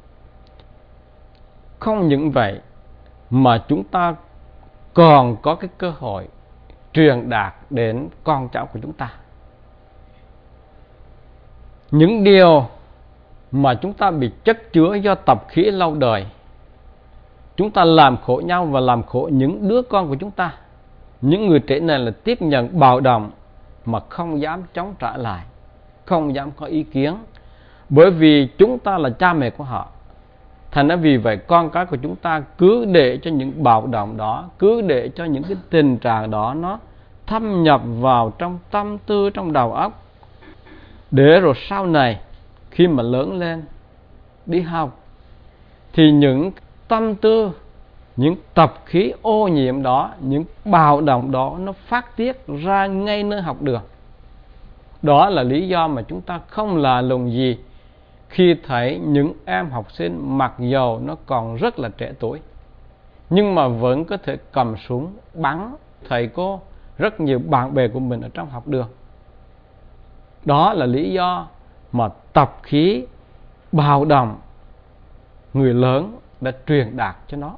Không những vậy mà chúng ta còn có cái cơ hội truyền đạt đến con cháu của chúng ta những điều mà chúng ta bị chất chứa do tập khí lâu đời. Chúng ta làm khổ nhau và làm khổ những đứa con của chúng ta. Những người trẻ này là tiếp nhận bạo động mà không dám chống trả lại, không dám có ý kiến, bởi vì chúng ta là cha mẹ của họ. Thành ra vì vậy con cái của chúng ta cứ để cho những bạo động đó, cứ để cho những cái tình trạng đó nó thâm nhập vào trong tâm tư, trong đầu óc. Để rồi sau này khi mà lớn lên đi học thì những tâm tư, những tập khí ô nhiễm đó, những bạo động đó nó phát tiết ra ngay nơi học đường. Đó là lý do mà chúng ta không lạ lùng gì khi thấy những em học sinh mặc dầu nó còn rất là trẻ tuổi nhưng mà vẫn có thể cầm súng bắn thầy cô, rất nhiều bạn bè của mình ở trong học đường. Đó là lý do mà tập khí bạo động người lớn đã truyền đạt cho nó.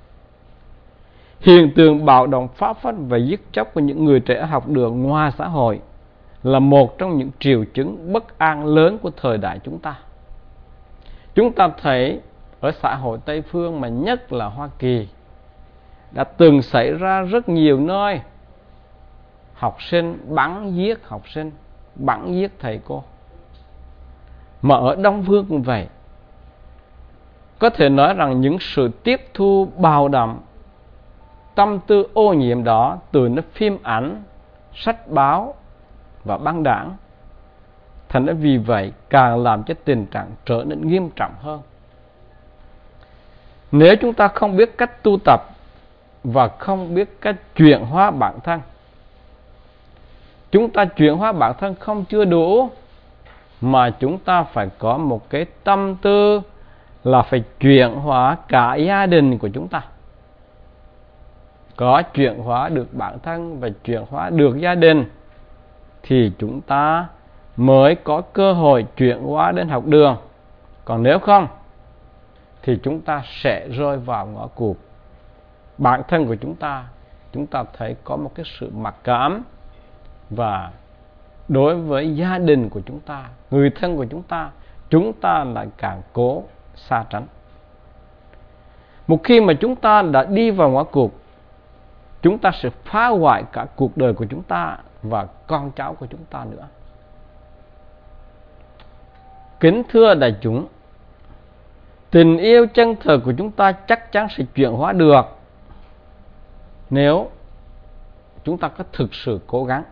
Hiện tượng bạo động phá phách và giết chóc của những người trẻ học đường ngoài xã hội là một trong những triệu chứng bất an lớn của thời đại chúng ta. Chúng ta thấy ở xã hội Tây phương mà nhất là Hoa Kỳ đã từng xảy ra rất nhiều nơi học sinh bắn giết học sinh, bắn giết thầy cô. Mà ở Đông Phương cũng vậy. Có thể nói rằng những sự tiếp thu bạo động, tâm tư ô nhiễm đó từ nó phim ảnh, sách báo và băng đảng, thành ra vì vậy càng làm cho tình trạng trở nên nghiêm trọng hơn. Nếu chúng ta không biết cách tu tập và không biết cách chuyển hóa bản thân, chúng ta chuyển hóa bản thân không chưa đủ, mà chúng ta phải có một cái tâm tư là phải chuyển hóa cả gia đình của chúng ta. Có chuyển hóa được bản thân và chuyển hóa được gia đình thì chúng ta mới có cơ hội chuyển hóa đến học đường. Còn nếu không thì chúng ta sẽ rơi vào ngõ cụt. Bản thân của chúng ta, chúng ta thấy có một cái sự mặc cảm, và đối với gia đình của chúng ta, người thân của chúng ta, chúng ta lại càng cố xa tránh. Một khi mà chúng ta đã đi vào ngõ cụt, chúng ta sẽ phá hoại cả cuộc đời của chúng ta và con cháu của chúng ta nữa. Kính thưa đại chúng, tình yêu chân thật của chúng ta chắc chắn sẽ chuyển hóa được nếu chúng ta có thực sự cố gắng.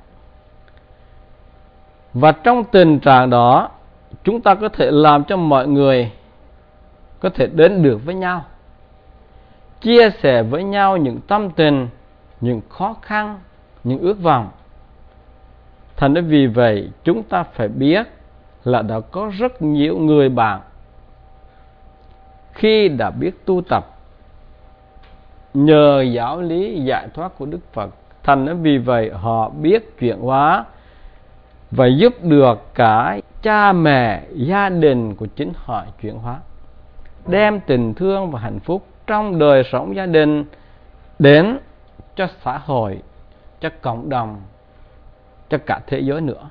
Và trong tình trạng đó, chúng ta có thể làm cho mọi người có thể đến được với nhau, chia sẻ với nhau những tâm tình, những khó khăn, những ước vọng. Thành ra vì vậy, chúng ta phải biết là đã có rất nhiều người bạn khi đã biết tu tập nhờ giáo lý giải thoát của Đức Phật, thành ra vì vậy họ biết chuyển hóa và giúp được cả cha mẹ, gia đình của chính họ chuyển hóa, đem tình thương và hạnh phúc trong đời sống gia đình đến cho xã hội, cho cộng đồng, cho cả thế giới nữa.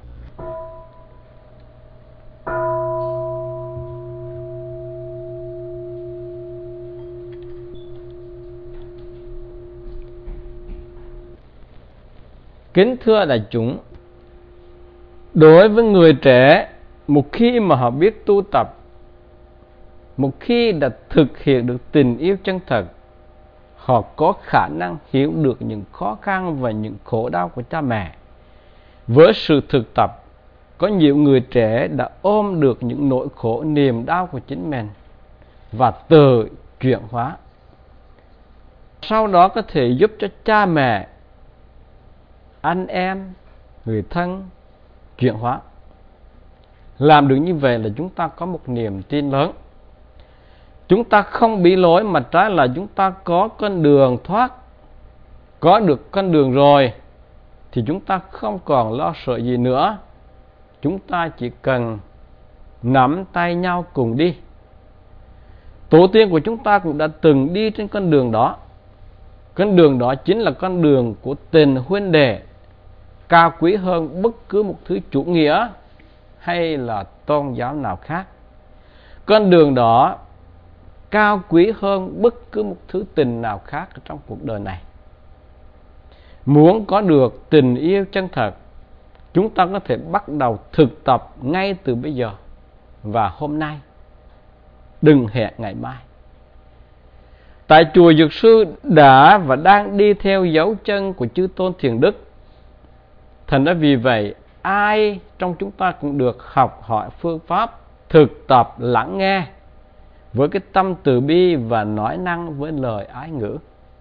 Kính thưa đại chúng, đối với người trẻ, một khi mà họ biết tu tập, một khi đã thực hiện được tình yêu chân thật, họ có khả năng hiểu được những khó khăn và những khổ đau của cha mẹ. Với sự thực tập, có nhiều người trẻ đã ôm được những nỗi khổ niềm đau của chính mình và tự chuyển hóa. Sau đó có thể giúp cho cha mẹ, anh em, người thân chuyển hóa. Làm được như vậy là chúng ta có một niềm tin lớn. Chúng ta không bị lỗi, mà trái là chúng ta có con đường thoát. Có được con đường rồi thì chúng ta không còn lo sợ gì nữa. Chúng ta chỉ cần nắm tay nhau cùng đi. Tổ tiên của chúng ta cũng đã từng đi trên con đường đó. Con đường đó chính là con đường của tình huynh đệ, cao quý hơn bất cứ một thứ chủ nghĩa hay là tôn giáo nào khác. Con đường đó cao quý hơn bất cứ một thứ tình nào khác trong cuộc đời này. Muốn có được tình yêu chân thật, chúng ta có thể bắt đầu thực tập ngay từ bây giờ và hôm nay. Đừng hẹn ngày mai. Tại chùa Dược Sư đã và đang đi theo dấu chân của chư tôn Thiền Đức. Thành ra vì vậy, ai trong chúng ta cũng được học hỏi phương pháp thực tập lắng nghe với cái tâm từ bi và nói năng với lời ái ngữ.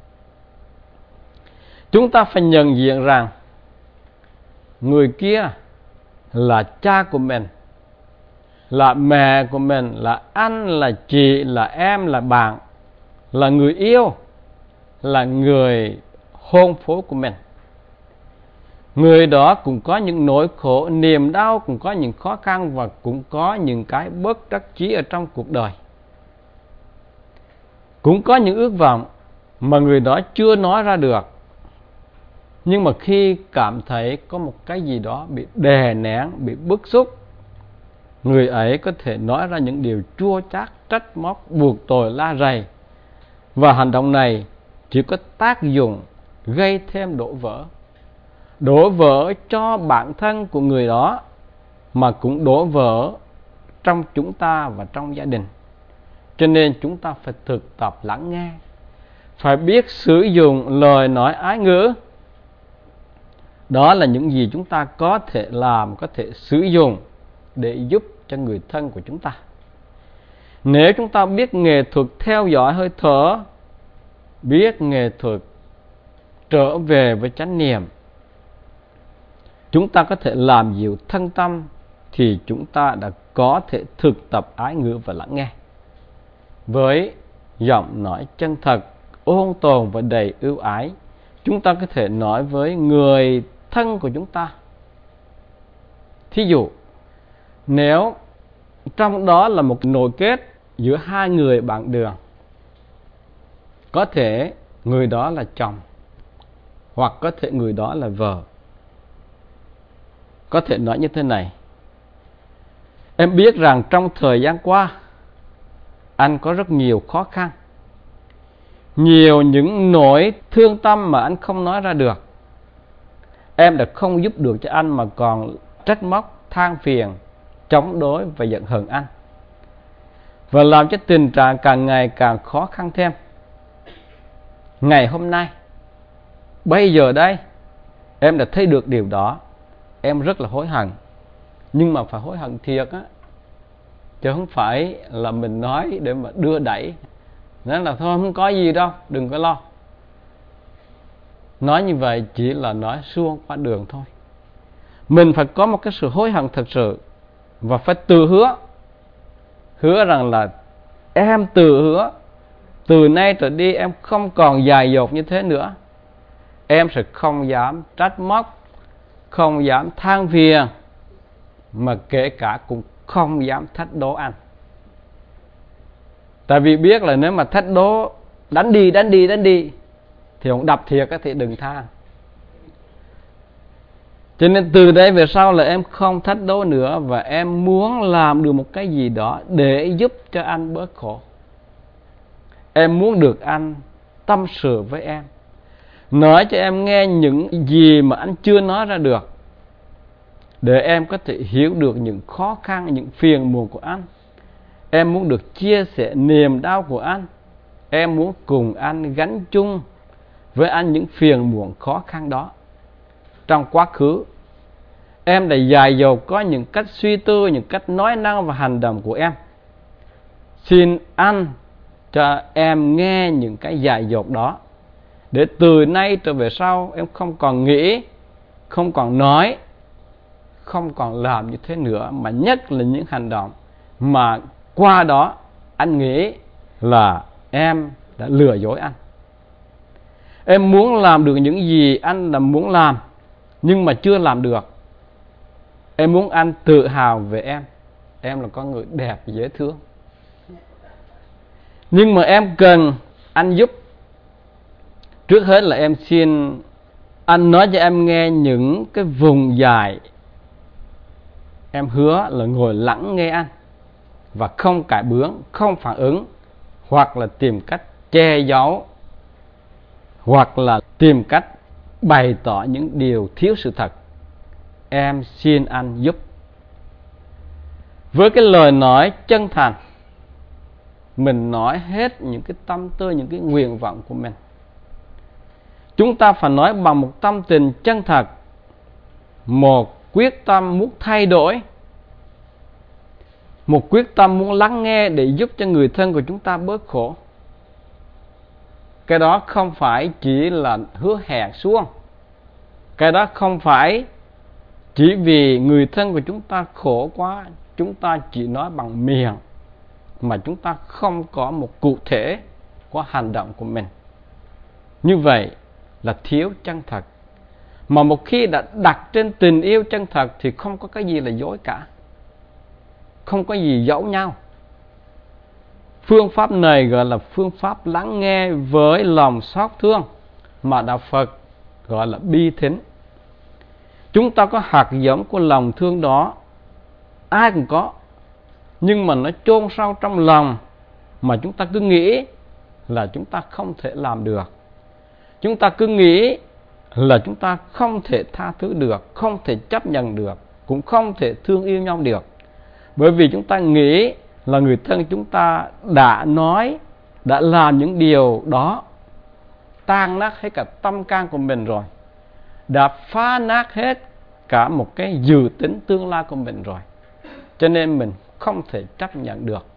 Chúng ta phải nhận diện rằng người kia là cha của mình, là mẹ của mình, là anh, là chị, là em, là bạn, là người yêu, là người hôn phối của mình. Người đó cũng có những nỗi khổ, niềm đau, cũng có những khó khăn và cũng có những cái bất đắc chí ở trong cuộc đời. Cũng có những ước vọng mà người đó chưa nói ra được. Nhưng mà khi cảm thấy có một cái gì đó bị đè nén, bị bức xúc, người ấy có thể nói ra những điều chua chát, trách móc, buộc tội, la rầy. Và hành động này chỉ có tác dụng gây thêm đổ vỡ. Đổ vỡ cho bản thân của người đó, mà cũng đổ vỡ trong chúng ta và trong gia đình. Cho nên chúng ta phải thực tập lắng nghe, phải biết sử dụng lời nói ái ngữ. Đó là những gì chúng ta có thể làm, có thể sử dụng để giúp cho người thân của chúng ta. Nếu chúng ta biết nghệ thuật theo dõi hơi thở, biết nghệ thuật trở về với chánh niệm, chúng ta có thể làm dịu thân tâm, thì chúng ta đã có thể thực tập ái ngữ và lắng nghe. Với giọng nói chân thật, ôn tồn và đầy ưu ái, chúng ta có thể nói với người thân của chúng ta. Thí dụ, nếu trong đó là một nội kết giữa hai người bạn đường, có thể người đó là chồng, hoặc có thể người đó là vợ. Có thể nói như thế này: em biết rằng trong thời gian qua, anh có rất nhiều khó khăn, nhiều những nỗi thương tâm mà anh không nói ra được. Em đã không giúp được cho anh mà còn trách móc, than phiền, chống đối và giận hờn anh, và làm cho tình trạng càng ngày càng khó khăn thêm. Ngày hôm nay, bây giờ đây, em đã thấy được điều đó. Em rất là hối hận, nhưng mà phải hối hận thiệt á, chứ không phải là mình nói để mà đưa đẩy. Nói là thôi không có gì đâu, đừng có lo. Nói như vậy chỉ là nói suông qua đường thôi. Mình phải có một cái sự hối hận thật sự, và phải tự hứa. Hứa rằng là em tự hứa, từ nay trở đi em không còn dài dột như thế nữa. Em sẽ không dám trách móc, không dám than phiền, mà kể cả cũng không dám thách đố anh. Tại vì biết là nếu mà thách đố, đánh đi, đánh đi, đánh đi, thì ông đập thiệt thì đừng than. Cho nên từ đây về sau là em không thách đố nữa, và em muốn làm được một cái gì đó để giúp cho anh bớt khổ. Em muốn được anh tâm sự với em, nói cho em nghe những gì mà anh chưa nói ra được, để em có thể hiểu được những khó khăn, những phiền muộn của anh. Em muốn được chia sẻ niềm đau của anh. Em muốn cùng anh gánh chung với anh những phiền muộn khó khăn đó. Trong quá khứ, em đã dại dột có những cách suy tư, những cách nói năng và hành động của em. Xin anh cho em nghe những cái dại dột đó, để từ nay trở về sau em không còn nghĩ, không còn nói, không còn làm như thế nữa, mà nhất là những hành động mà qua đó anh nghĩ là em đã lừa dối anh. Em muốn làm được những gì anh đã muốn làm nhưng mà chưa làm được. Em muốn anh tự hào về em. Em là con người đẹp, dễ thương. Nhưng mà em cần anh giúp. Trước hết là em xin anh nói cho em nghe những cái vùng dài. Em hứa là ngồi lắng nghe anh, và không cãi bướng, không phản ứng, hoặc là tìm cách che giấu, hoặc là tìm cách bày tỏ những điều thiếu sự thật. Em xin anh giúp. Với cái lời nói chân thành, mình nói hết những cái tâm tư, những cái nguyện vọng của mình. Chúng ta phải nói bằng một tâm tình chân thật, một quyết tâm muốn thay đổi, một quyết tâm muốn lắng nghe để giúp cho người thân của chúng ta bớt khổ. Cái đó không phải chỉ là hứa hẹn suông. Cái đó không phải chỉ vì người thân của chúng ta khổ quá, chúng ta chỉ nói bằng miệng, mà chúng ta không có một cụ thể của hành động của mình. Như vậy là thiếu chân thật. Mà một khi đã đặt trên tình yêu chân thật thì không có cái gì là dối cả, không có gì giấu nhau. Phương pháp này gọi là phương pháp lắng nghe với lòng xót thương, mà Đạo Phật gọi là bi thính. Chúng ta có hạt giống của lòng thương đó, ai cũng có, nhưng mà nó chôn sâu trong lòng, mà chúng ta cứ nghĩ là chúng ta không thể làm được. Chúng ta cứ nghĩ là chúng ta không thể tha thứ được, không thể chấp nhận được, cũng không thể thương yêu nhau được. Bởi vì chúng ta nghĩ là người thân chúng ta đã nói, đã làm những điều đó, tan nát hết cả tâm can của mình rồi, đã phá nát hết cả một cái dự tính tương lai của mình rồi, cho nên mình không thể chấp nhận được.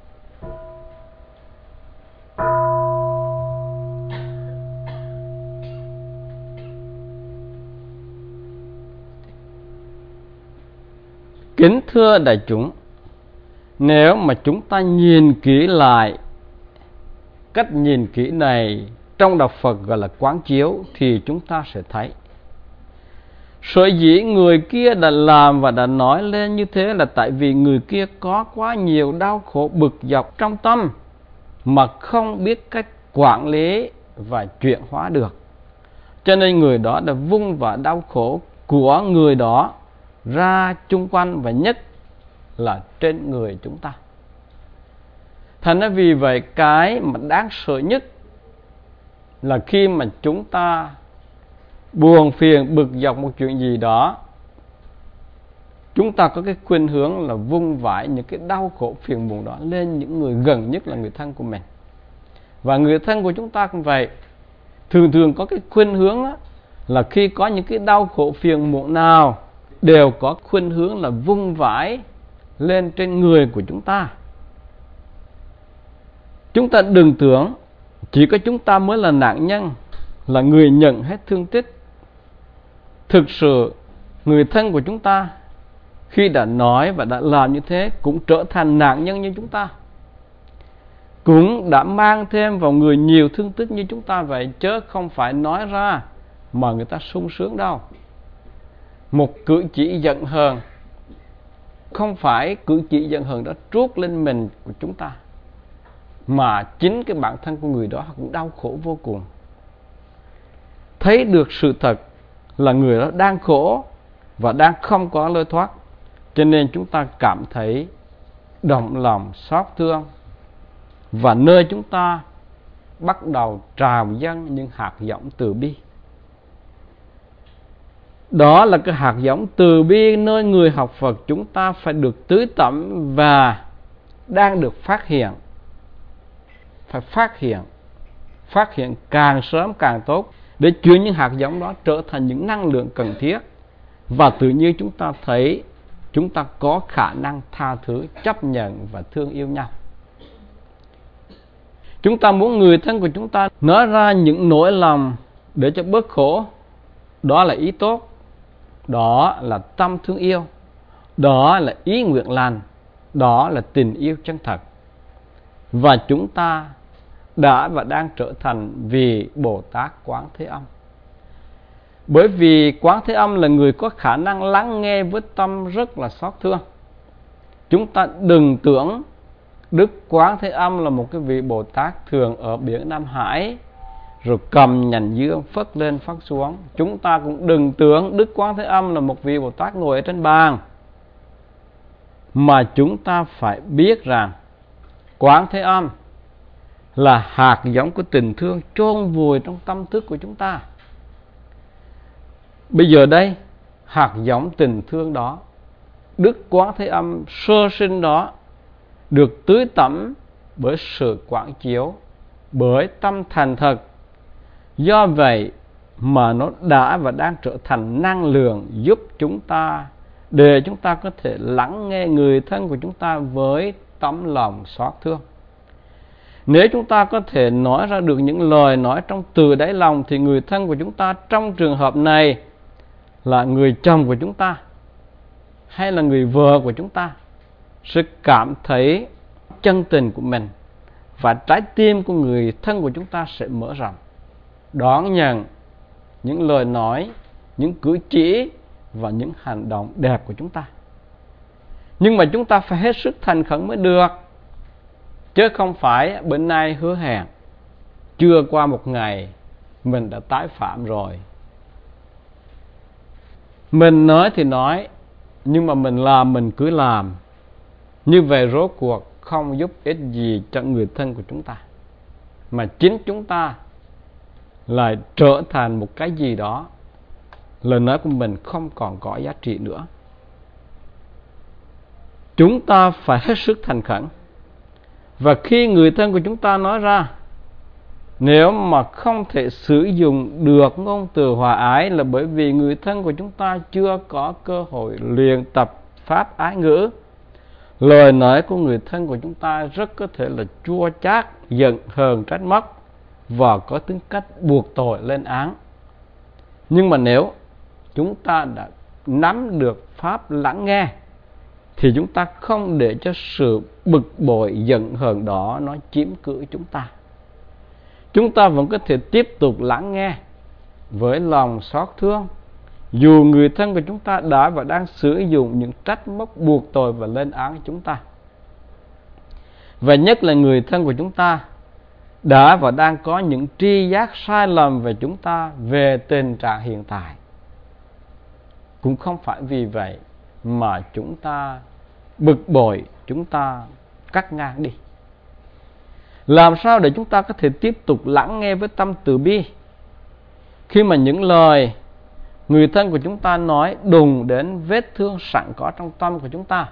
Kính thưa đại chúng, nếu mà chúng ta nhìn kỹ lại, cách nhìn kỹ này trong Đạo Phật gọi là quán chiếu, thì chúng ta sẽ thấy sở dĩ người kia đã làm và đã nói lên như thế là tại vì người kia có quá nhiều đau khổ bực dọc trong tâm mà không biết cách quản lý và chuyển hóa được. Cho nên người đó đã vung vả đau khổ của người đó ra chung quanh, và nhất là trên người chúng ta. Thành ra vì vậy, cái mà đáng sợ nhất là khi mà chúng ta buồn phiền bực dọc một chuyện gì đó, chúng ta có cái khuynh hướng là vung vãi những cái đau khổ phiền muộn đó lên những người gần nhất là người thân của mình. Và người thân của chúng ta cũng vậy, thường thường có cái khuynh hướng đó, là khi có những cái đau khổ phiền muộn nào đều có khuynh hướng là vung vãi lên trên người của chúng ta. Chúng ta đừng tưởng chỉ có chúng ta mới là nạn nhân, là người nhận hết thương tích. Thực sự người thân của chúng ta khi đã nói và đã làm như thế cũng trở thành nạn nhân như chúng ta, cũng đã mang thêm vào người nhiều thương tích như chúng ta vậy, chứ không phải nói ra mà người ta sung sướng đâu. Một cử chỉ giận hờn, không phải cử chỉ giận hờn đó trút lên mình của chúng ta, mà chính cái bản thân của người đó cũng đau khổ vô cùng. Thấy được sự thật là người đó đang khổ và đang không có lối thoát, cho nên chúng ta cảm thấy động lòng xót thương, và nơi chúng ta bắt đầu trào dâng những hạt giống từ bi. Đó là cái hạt giống từ bi nơi người học Phật chúng ta phải được tưới tẩm, và đang được phát hiện. Phải phát hiện, phát hiện càng sớm càng tốt, để chuyển những hạt giống đó trở thành những năng lượng cần thiết. Và tự nhiên chúng ta thấy chúng ta có khả năng tha thứ, chấp nhận và thương yêu nhau. Chúng ta muốn người thân của chúng ta nói ra những nỗi lòng để cho bớt khổ, đó là ý tốt, đó là tâm thương yêu, đó là ý nguyện lành, đó là tình yêu chân thật. Và chúng ta đã và đang trở thành vị Bồ Tát Quán Thế Âm. Bởi vì Quán Thế Âm là người có khả năng lắng nghe với tâm rất là xót thương. Chúng ta đừng tưởng Đức Quán Thế Âm là một cái vị Bồ Tát thường ở biển Nam Hải, rồi cầm nhành dương phất lên phất xuống. Chúng ta cũng đừng tưởng Đức Quán Thế Âm là một vị Bồ Tát ngồi ở trên bàn. Mà chúng ta phải biết rằng Quán Thế Âm là hạt giống của tình thương chôn vùi trong tâm thức của chúng ta. Bây giờ đây, hạt giống tình thương đó, Đức Quán Thế Âm sơ sinh đó, được tưới tẩm bởi sự quán chiếu, bởi tâm thành thật. Do vậy mà nó đã và đang trở thành năng lượng giúp chúng ta để chúng ta có thể lắng nghe người thân của chúng ta với tấm lòng xót thương. Nếu chúng ta có thể nói ra được những lời nói trong từ đáy lòng thì người thân của chúng ta trong trường hợp này là người chồng của chúng ta hay là người vợ của chúng ta sẽ cảm thấy chân tình của mình, và trái tim của người thân của chúng ta sẽ mở rộng, đón nhận những lời nói, những cử chỉ và những hành động đẹp của chúng ta. Nhưng mà chúng ta phải hết sức thành khẩn mới được, chứ không phải bữa nay hứa hẹn, chưa qua một ngày mình đã tái phạm rồi. Mình nói thì nói, nhưng mà mình làm mình cứ làm. Như vậy rốt cuộc không giúp ích gì cho người thân của chúng ta, mà chính chúng ta lại trở thành một cái gì đó, lời nói của mình không còn có giá trị nữa. Chúng ta phải hết sức thành khẩn. Và khi người thân của chúng ta nói ra, nếu mà không thể sử dụng được ngôn từ hòa ái là bởi vì người thân của chúng ta chưa có cơ hội luyện tập pháp ái ngữ. Lời nói của người thân của chúng ta rất có thể là chua chát, giận hờn, trách móc và có tính cách buộc tội lên án. Nhưng mà nếu chúng ta đã nắm được pháp lắng nghe thì chúng ta không để cho sự bực bội, giận hờn đó nó chiếm cứ chúng ta. Chúng ta vẫn có thể tiếp tục lắng nghe với lòng xót thương, dù người thân của chúng ta đã và đang sử dụng những trách móc, buộc tội và lên án chúng ta. Và nhất là người thân của chúng ta đã và đang có những tri giác sai lầm về chúng ta, về tình trạng hiện tại. Cũng không phải vì vậy mà chúng ta bực bội, chúng ta cắt ngang đi. Làm sao để chúng ta có thể tiếp tục lắng nghe với tâm từ bi khi mà những lời người thân của chúng ta nói đụng đến vết thương sẵn có trong tâm của chúng ta?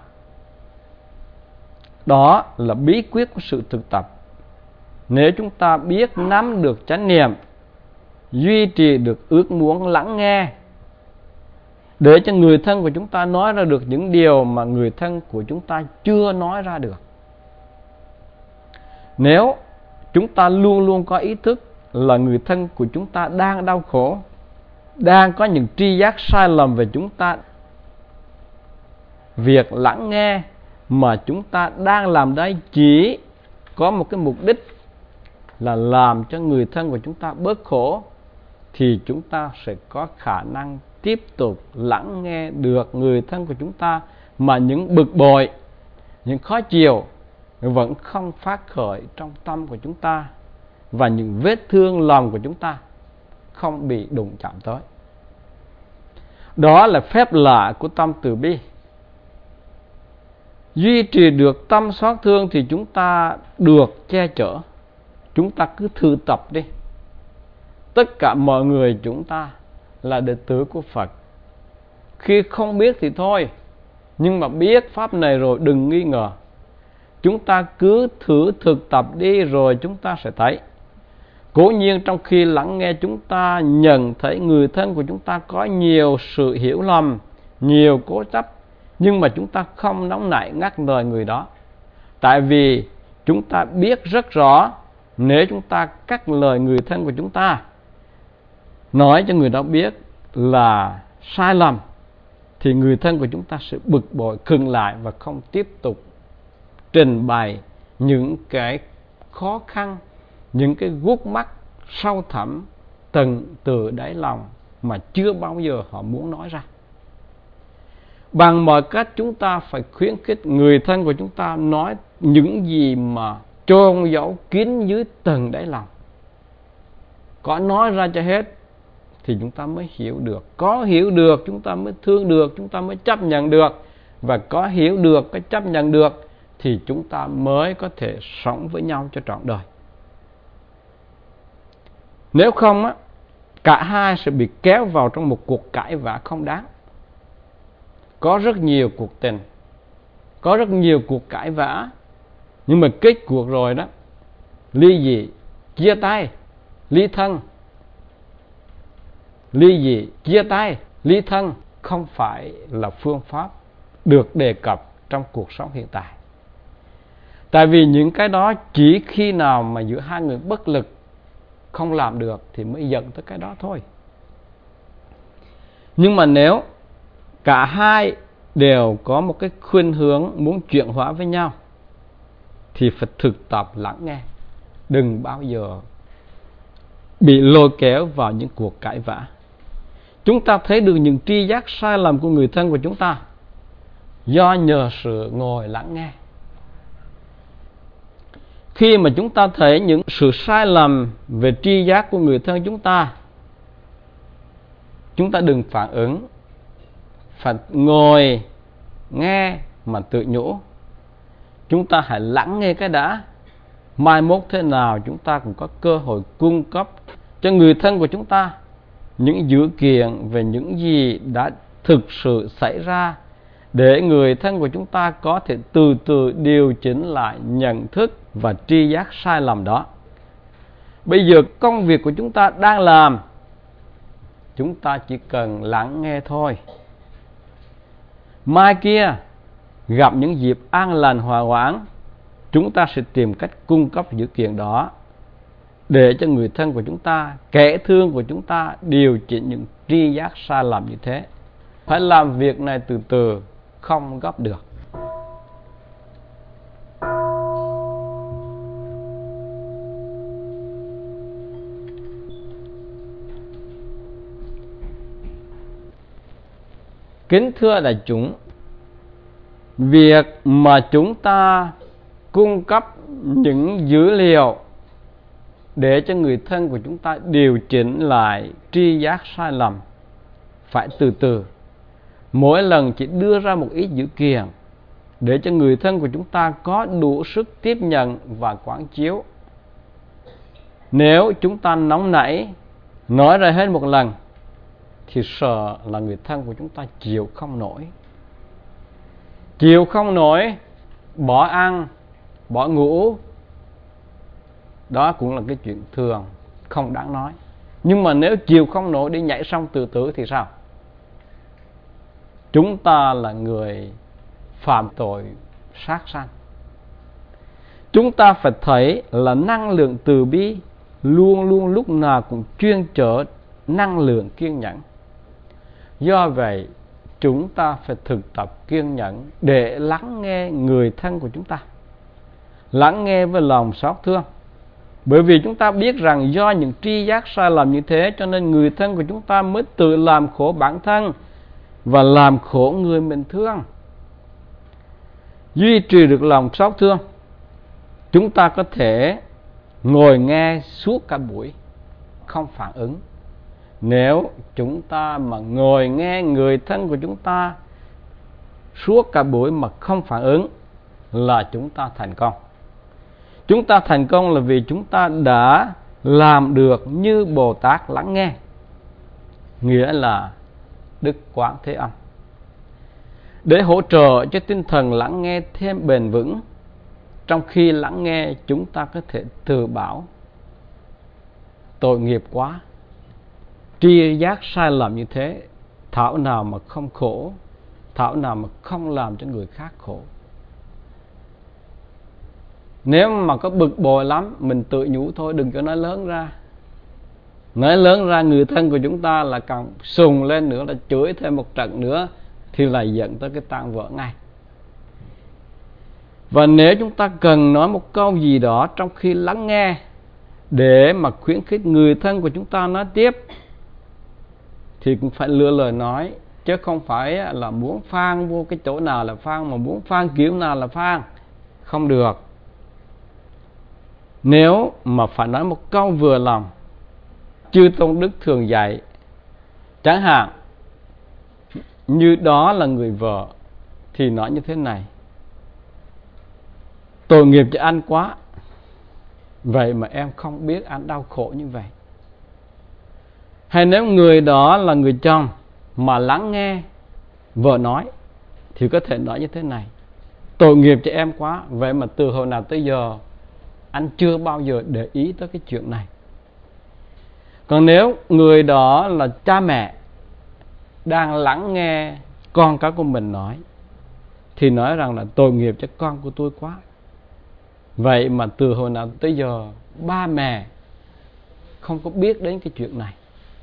Đó là bí quyết của sự thực tập. Nếu chúng ta biết nắm được chánh niệm, duy trì được ước muốn lắng nghe, để cho người thân của chúng ta nói ra được những điều mà người thân của chúng ta chưa nói ra được. Nếu chúng ta luôn luôn có ý thức là người thân của chúng ta đang đau khổ, đang có những tri giác sai lầm về chúng ta, việc lắng nghe mà chúng ta đang làm đây chỉ có một cái mục đích là làm cho người thân của chúng ta bớt khổ, thì chúng ta sẽ có khả năng tiếp tục lắng nghe được người thân của chúng ta, mà những bực bội, những khó chịu vẫn không phát khởi trong tâm của chúng ta, và những vết thương lòng của chúng ta không bị đụng chạm tới. Đó là phép lạ của tâm từ bi. Duy trì được tâm xót thương thì chúng ta được che chở. Chúng ta cứ thử tập đi. Tất cả mọi người chúng ta là đệ tử của Phật. Khi không biết thì thôi, nhưng mà biết pháp này rồi đừng nghi ngờ. Chúng ta cứ thử thực tập đi rồi chúng ta sẽ thấy. Cố nhiên trong khi lắng nghe chúng ta nhận thấy người thân của chúng ta có nhiều sự hiểu lầm, nhiều cố chấp, nhưng mà chúng ta không nóng nảy ngắt lời người đó. Tại vì chúng ta biết rất rõ, nếu chúng ta cắt lời người thân của chúng ta, nói cho người đó biết là sai lầm, thì người thân của chúng ta sẽ bực bội, khựng lại và không tiếp tục trình bày những cái khó khăn, những cái gút mắt sâu thẳm tận từ đáy lòng mà chưa bao giờ họ muốn nói ra. Bằng mọi cách chúng ta phải khuyến khích người thân của chúng ta nói những gì mà chôn giấu kín dưới tầng đáy lòng. Có nói ra cho hết thì chúng ta mới hiểu được. Có hiểu được chúng ta mới thương được, chúng ta mới chấp nhận được. Và có hiểu được, có chấp nhận được thì chúng ta mới có thể sống với nhau cho trọn đời. Nếu không á, cả hai sẽ bị kéo vào trong một cuộc cãi vã không đáng. Có rất nhiều cuộc tình, có rất nhiều cuộc cãi vã, nhưng mà kết cuộc rồi đó, ly dị, chia tay, ly thân. Ly dị, chia tay, ly thân, không phải là phương pháp được đề cập trong cuộc sống hiện tại. Tại vì những cái đó chỉ khi nào mà giữa hai người bất lực không làm được thì mới dẫn tới cái đó thôi. Nhưng mà nếu cả hai đều có một cái khuynh hướng muốn chuyển hóa với nhau thì phải thực tập lắng nghe. Đừng bao giờ bị lôi kéo vào những cuộc cãi vã. Chúng ta thấy được những tri giác sai lầm của người thân của chúng ta do nhờ sự ngồi lắng nghe. Khi mà chúng ta thấy những sự sai lầm về tri giác của người thân chúng ta, chúng ta đừng phản ứng, phải ngồi nghe mà tự nhủ. Chúng ta hãy lắng nghe cái đã. Mai mốt thế nào chúng ta cũng có cơ hội cung cấp cho người thân của chúng ta những dữ kiện về những gì đã thực sự xảy ra, để người thân của chúng ta có thể từ từ điều chỉnh lại nhận thức và tri giác sai lầm đó. Bây giờ công việc của chúng ta đang làm, chúng ta chỉ cần lắng nghe thôi. Mai kia gặp những dịp an lành hòa hoãn, chúng ta sẽ tìm cách cung cấp dữ kiện đó để cho người thân của chúng ta, kẻ thương của chúng ta điều chỉnh những tri giác sai lầm như thế. Phải làm việc này từ từ, không gấp được. Kính thưa đại chúng, việc mà chúng ta cung cấp những dữ liệu để cho người thân của chúng ta điều chỉnh lại tri giác sai lầm phải từ từ. Mỗi lần chỉ đưa ra một ít dữ kiện để cho người thân của chúng ta có đủ sức tiếp nhận và quán chiếu. Nếu chúng ta nóng nảy nói ra hết một lần thì sợ là người thân của chúng ta chịu không nổi. Chịu không nổi, bỏ ăn, bỏ ngủ, đó cũng là cái chuyện thường, không đáng nói. Nhưng mà nếu chịu không nổi đi nhảy sông tự tử thì sao? Chúng ta là người phạm tội sát sanh. Chúng ta phải thấy là năng lượng từ bi luôn luôn lúc nào cũng chuyên chở năng lượng kiên nhẫn. Do vậy, chúng ta phải thực tập kiên nhẫn để lắng nghe người thân của chúng ta, lắng nghe với lòng xót thương. Bởi vì chúng ta biết rằng do những tri giác sai lầm như thế cho nên người thân của chúng ta mới tự làm khổ bản thân và làm khổ người mình thương. Duy trì được lòng xót thương, chúng ta có thể ngồi nghe suốt cả buổi, không phản ứng. Nếu chúng ta mà ngồi nghe người thân của chúng ta suốt cả buổi mà không phản ứng là chúng ta thành công. Chúng ta thành công là vì chúng ta đã làm được như Bồ Tát lắng nghe, nghĩa là Đức Quán Thế Âm. Để hỗ trợ cho tinh thần lắng nghe thêm bền vững, trong khi lắng nghe chúng ta có thể tự bảo: tội nghiệp quá, tri giác sai lầm như thế, thảo nào mà không khổ, thảo nào mà không làm cho người khác khổ. Nếu mà có bực bội lắm, mình tự nhủ thôi, đừng cho nói lớn ra. Nói lớn ra người thân của chúng ta là càng sùng lên nữa, là chửi thêm một trận nữa thì lại dẫn tới cái tan vỡ ngay. Và nếu chúng ta cần nói một câu gì đó trong khi lắng nghe để mà khuyến khích người thân của chúng ta nói tiếp thì cũng phải lựa lời nói, chứ không phải là muốn phang vô cái chỗ nào là phang, mà muốn phang kiểu nào là phang. Không được. Nếu mà phải nói một câu vừa lòng, chư Tôn Đức thường dạy, chẳng hạn như đó là người vợ thì nói như thế này: tội nghiệp cho anh quá, vậy mà em không biết anh đau khổ như vậy. Hay nếu người đó là người chồng mà lắng nghe vợ nói thì có thể nói như thế này: tội nghiệp cho em quá, vậy mà từ hồi nào tới giờ anh chưa bao giờ để ý tới cái chuyện này. Còn nếu người đó là cha mẹ đang lắng nghe con cái của mình nói, thì nói rằng là tội nghiệp cho con của tôi quá. Vậy mà từ hồi nào tới giờ ba mẹ không có biết đến cái chuyện này.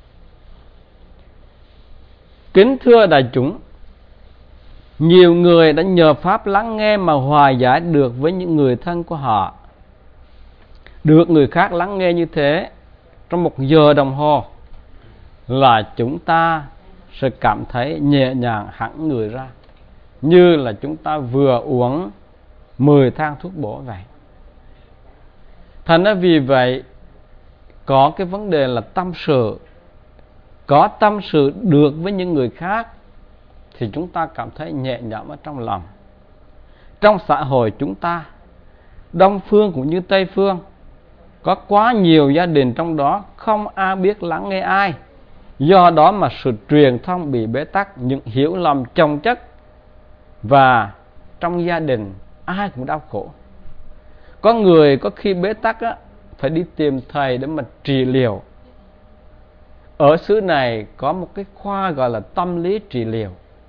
Kính thưa đại chúng, nhiều người đã nhờ pháp lắng nghe mà hòa giải được với những người thân của họ. Được người khác lắng nghe như thế trong một giờ đồng hồ là chúng ta sẽ cảm thấy nhẹ nhàng hẳn người ra, như là chúng ta vừa uống mười thang thuốc bổ vậy. Thành ra vì vậy, có cái vấn đề là tâm sự, có tâm sự được với những người khác thì chúng ta cảm thấy nhẹ nhõm ở trong lòng. Trong xã hội chúng ta, Đông phương cũng như Tây phương, có quá nhiều gia đình trong đó không ai biết lắng nghe ai. Do đó mà sự truyền thông bị bế tắc, những hiểu lầm chồng chất, và trong gia đình ai cũng đau khổ. Có người có khi bế tắc á, phải đi tìm thầy để mà trị liệu. Ở xứ này có một cái khoa gọi là tâm lý trị liệu.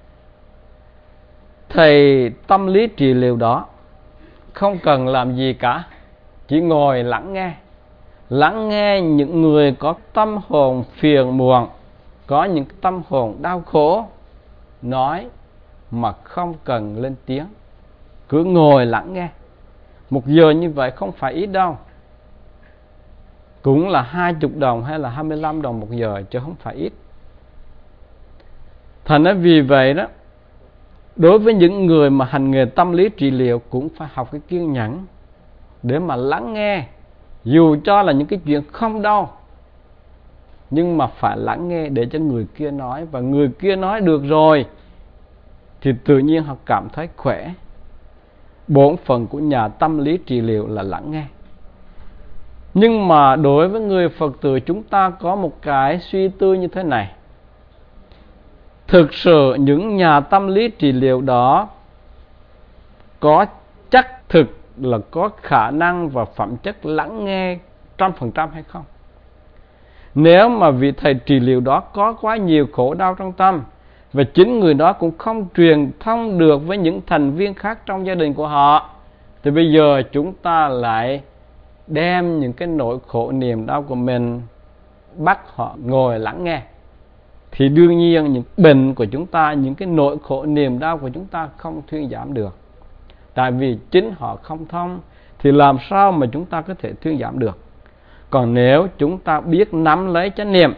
Thầy tâm lý trị liệu đó không cần làm gì cả, chỉ ngồi lắng nghe. Lắng nghe những người có tâm hồn phiền muộn, có những tâm hồn đau khổ, nói mà không cần lên tiếng, cứ ngồi lắng nghe. Một giờ như vậy không phải ít đâu, cũng là hai mươi đồng hay là hai mươi lăm đồng một giờ, chứ không phải ít. Thành ra vì vậy đó, đối với những người mà hành nghề tâm lý trị liệu cũng phải học cái kiên nhẫn để mà lắng nghe, dù cho là những cái chuyện không đau, nhưng mà phải lắng nghe để cho người kia nói. Và người kia nói được rồi thì tự nhiên họ cảm thấy khỏe. Bổn phận của nhà tâm lý trị liệu là lắng nghe. Nhưng mà đối với người Phật tử, chúng ta có một cái suy tư như thế này. Thực sự những nhà tâm lý trị liệu đó có chắc thực là có khả năng và phẩm chất lắng nghe trăm phần trăm hay không? Nếu mà vị thầy trị liệu đó có quá nhiều khổ đau trong tâm, và chính người đó cũng không truyền thông được với những thành viên khác trong gia đình của họ, thì bây giờ chúng ta lại đem những cái nỗi khổ niềm đau của mình bắt họ ngồi lắng nghe, thì đương nhiên những bệnh của chúng ta, những cái nỗi khổ niềm đau của chúng ta không thuyên giảm được. Tại vì chính họ không thông, thì làm sao mà chúng ta có thể thuyên giảm được. Còn nếu chúng ta biết nắm lấy chánh niệm,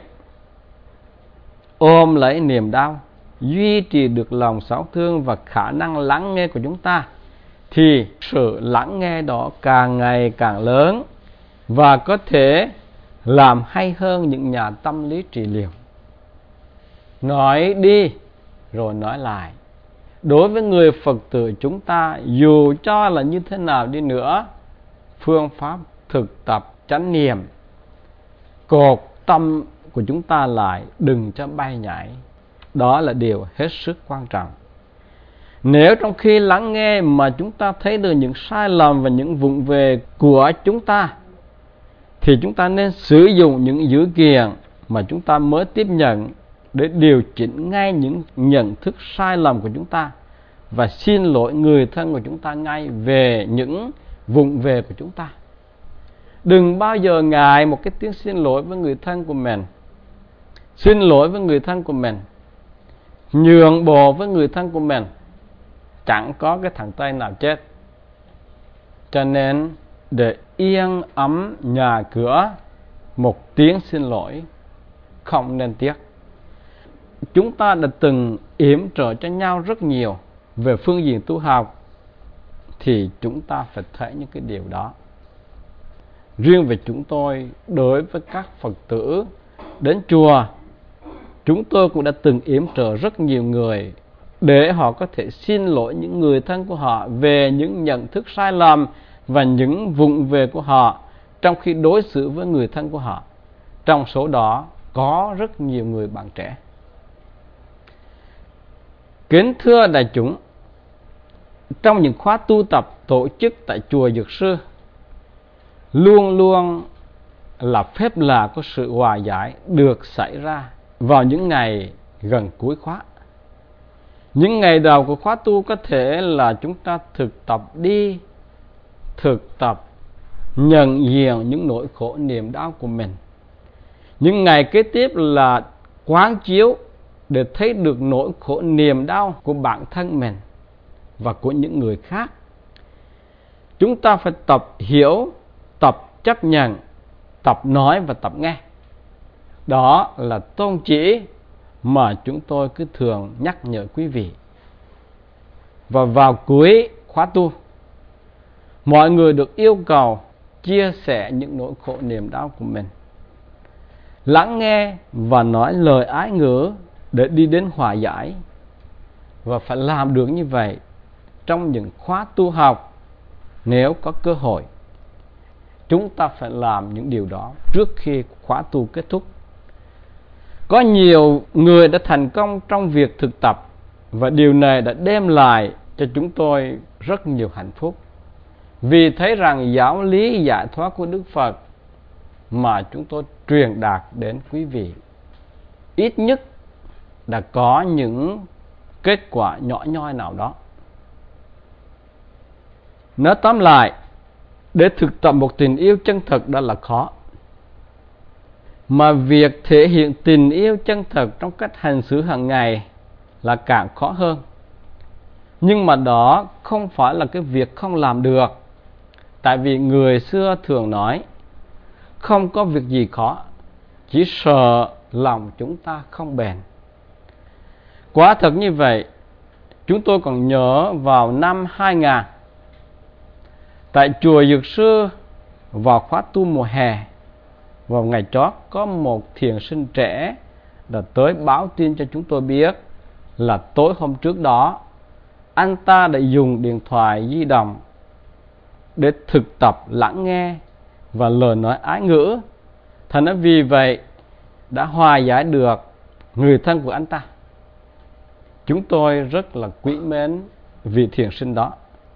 ôm lấy niềm đau, duy trì được lòng xót thương và khả năng lắng nghe của chúng ta, thì sự lắng nghe đó càng ngày càng lớn và có thể làm hay hơn những nhà tâm lý trị liệu. Nói đi rồi nói lại. Đối với người Phật tử chúng ta, dù cho là như thế nào đi nữa, phương pháp thực tập chánh niệm, cột tâm của chúng ta lại, đừng cho bay nhảy. Đó là điều hết sức quan trọng. Nếu trong khi lắng nghe mà chúng ta thấy được những sai lầm và những vụng về của chúng ta, thì chúng ta nên sử dụng những dữ kiện mà chúng ta mới tiếp nhận để điều chỉnh ngay những nhận thức sai lầm của chúng ta, và xin lỗi người thân của chúng ta ngay về những vụng về của chúng ta. Đừng bao giờ ngại một cái tiếng xin lỗi với người thân của mình. Xin lỗi với người thân của mình, nhượng bộ với người thân của mình. Chẳng có cái thằng Tây nào chết. Cho nên để yên ấm nhà cửa, một tiếng xin lỗi không nên tiếc. Chúng ta đã từng yểm trợ cho nhau rất nhiều về phương diện tu học, thì chúng ta phải thấy những cái điều đó. Riêng về chúng tôi, đối với các Phật tử đến chùa, chúng tôi cũng đã từng yểm trợ rất nhiều người để họ có thể xin lỗi những người thân của họ về những nhận thức sai lầm và những vụng về của họ trong khi đối xử với người thân của họ. Trong số đó có rất nhiều người bạn trẻ. Kính thưa đại chúng, trong những khóa tu tập tổ chức tại chùa Dược Sư, luôn luôn là phép lạ của sự hòa giải được xảy ra vào những ngày gần cuối khóa. Những ngày đầu của khóa tu có thể là chúng ta thực tập đi, thực tập nhận diện những nỗi khổ niềm đau của mình. Những ngày kế tiếp là quán chiếu để thấy được nỗi khổ niềm đau của bản thân mình và của những người khác. Chúng ta phải tập hiểu, tập chấp nhận, tập nói và tập nghe. Đó là tôn chỉ mà chúng tôi cứ thường nhắc nhở quý vị. Và vào cuối khóa tu, mọi người được yêu cầu chia sẻ những nỗi khổ niềm đau của mình, lắng nghe và nói lời ái ngữ để đi đến hòa giải. Và phải làm được như vậy trong những khóa tu học. Nếu có cơ hội, chúng ta phải làm những điều đó trước khi khóa tu kết thúc. Có nhiều người đã thành công trong việc thực tập, và điều này đã đem lại cho chúng tôi rất nhiều hạnh phúc, vì thấy rằng giáo lý giải thoát của Đức Phật mà chúng tôi truyền đạt đến quý vị ít nhất đã có những kết quả nhỏ nhoi nào đó. Nói tóm lại, để thực tập một tình yêu chân thật đã là khó, mà việc thể hiện tình yêu chân thật trong cách hành xử hàng ngày là càng khó hơn. Nhưng mà đó không phải là cái việc không làm được. Tại vì người xưa thường nói, không có việc gì khó, chỉ sợ lòng chúng ta không bền. Quả thật như vậy. Chúng tôi còn nhớ vào năm hai nghìn, tại chùa Dược Sư, vào khóa tu mùa hè, vào ngày chót, có một thiền sinh trẻ đã tới báo tin cho chúng tôi biết là tối hôm trước đó anh ta đã dùng điện thoại di động để thực tập lắng nghe và lời nói ái ngữ. Thành ra vì vậy đã hòa giải được người thân của anh ta. Chúng tôi rất là quý mến vị thiền sinh đó.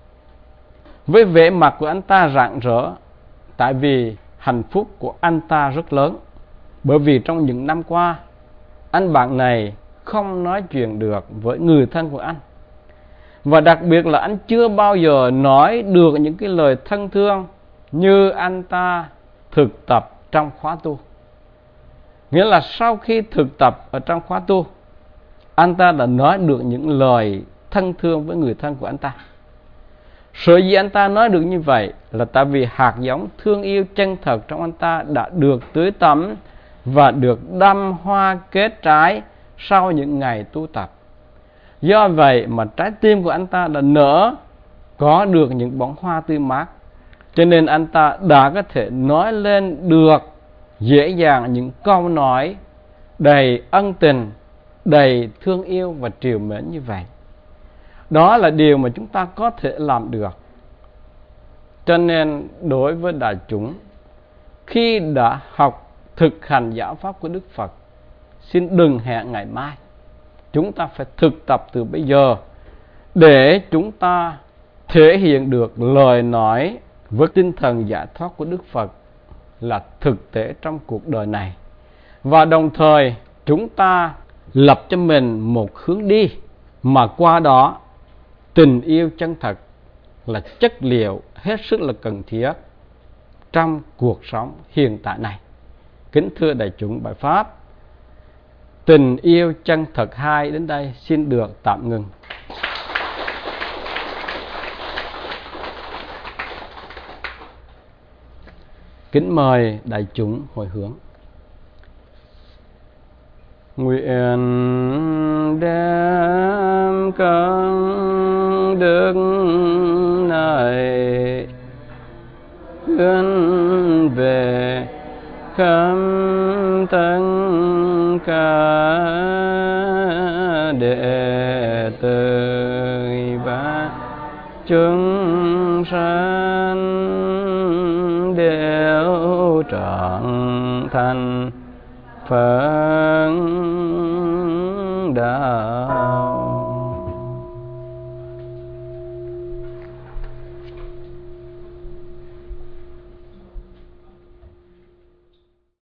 Với vẻ mặt của anh ta rạng rỡ, tại vì hạnh phúc của anh ta rất lớn. Bởi vì trong những năm qua, anh bạn này không nói chuyện được với người thân của anh. Và đặc biệt là anh chưa bao giờ nói được những cái lời thân thương như anh ta thực tập trong khóa tu. Nghĩa là sau khi thực tập ở trong khóa tu, anh ta đã nói được những lời thân thương với người thân của anh ta. Sở dĩ anh ta nói được như vậy là tại vì hạt giống thương yêu chân thật trong anh ta đã được tưới tắm và được đâm hoa kết trái sau những ngày tu tập. Do vậy mà trái tim của anh ta đã nở, có được những bông hoa tươi mát. Cho nên anh ta đã có thể nói lên được dễ dàng những câu nói đầy ân tình, đầy thương yêu và trìu mến như vậy. Đó là điều mà chúng ta có thể làm được. Cho nên đối với đại chúng, khi đã học thực hành giáo pháp của Đức Phật, xin đừng hẹn ngày mai. Chúng ta phải thực tập từ bây giờ để chúng ta thể hiện được lời nói với tinh thần giải thoát của Đức Phật là thực tế trong cuộc đời này. Và đồng thời chúng ta lập cho mình một hướng đi mà qua đó tình yêu chân thật là chất liệu hết sức là cần thiết trong cuộc sống hiện tại này. Kính thưa đại chúng, bài pháp Tình yêu chân thật hai đến đây xin được tạm ngừng. Kính mời đại chúng hồi hướng. Nguyện đem công đức này hướng về khắp tất cả đệ tử và chúng sanh đều trọn thành Phật đạo.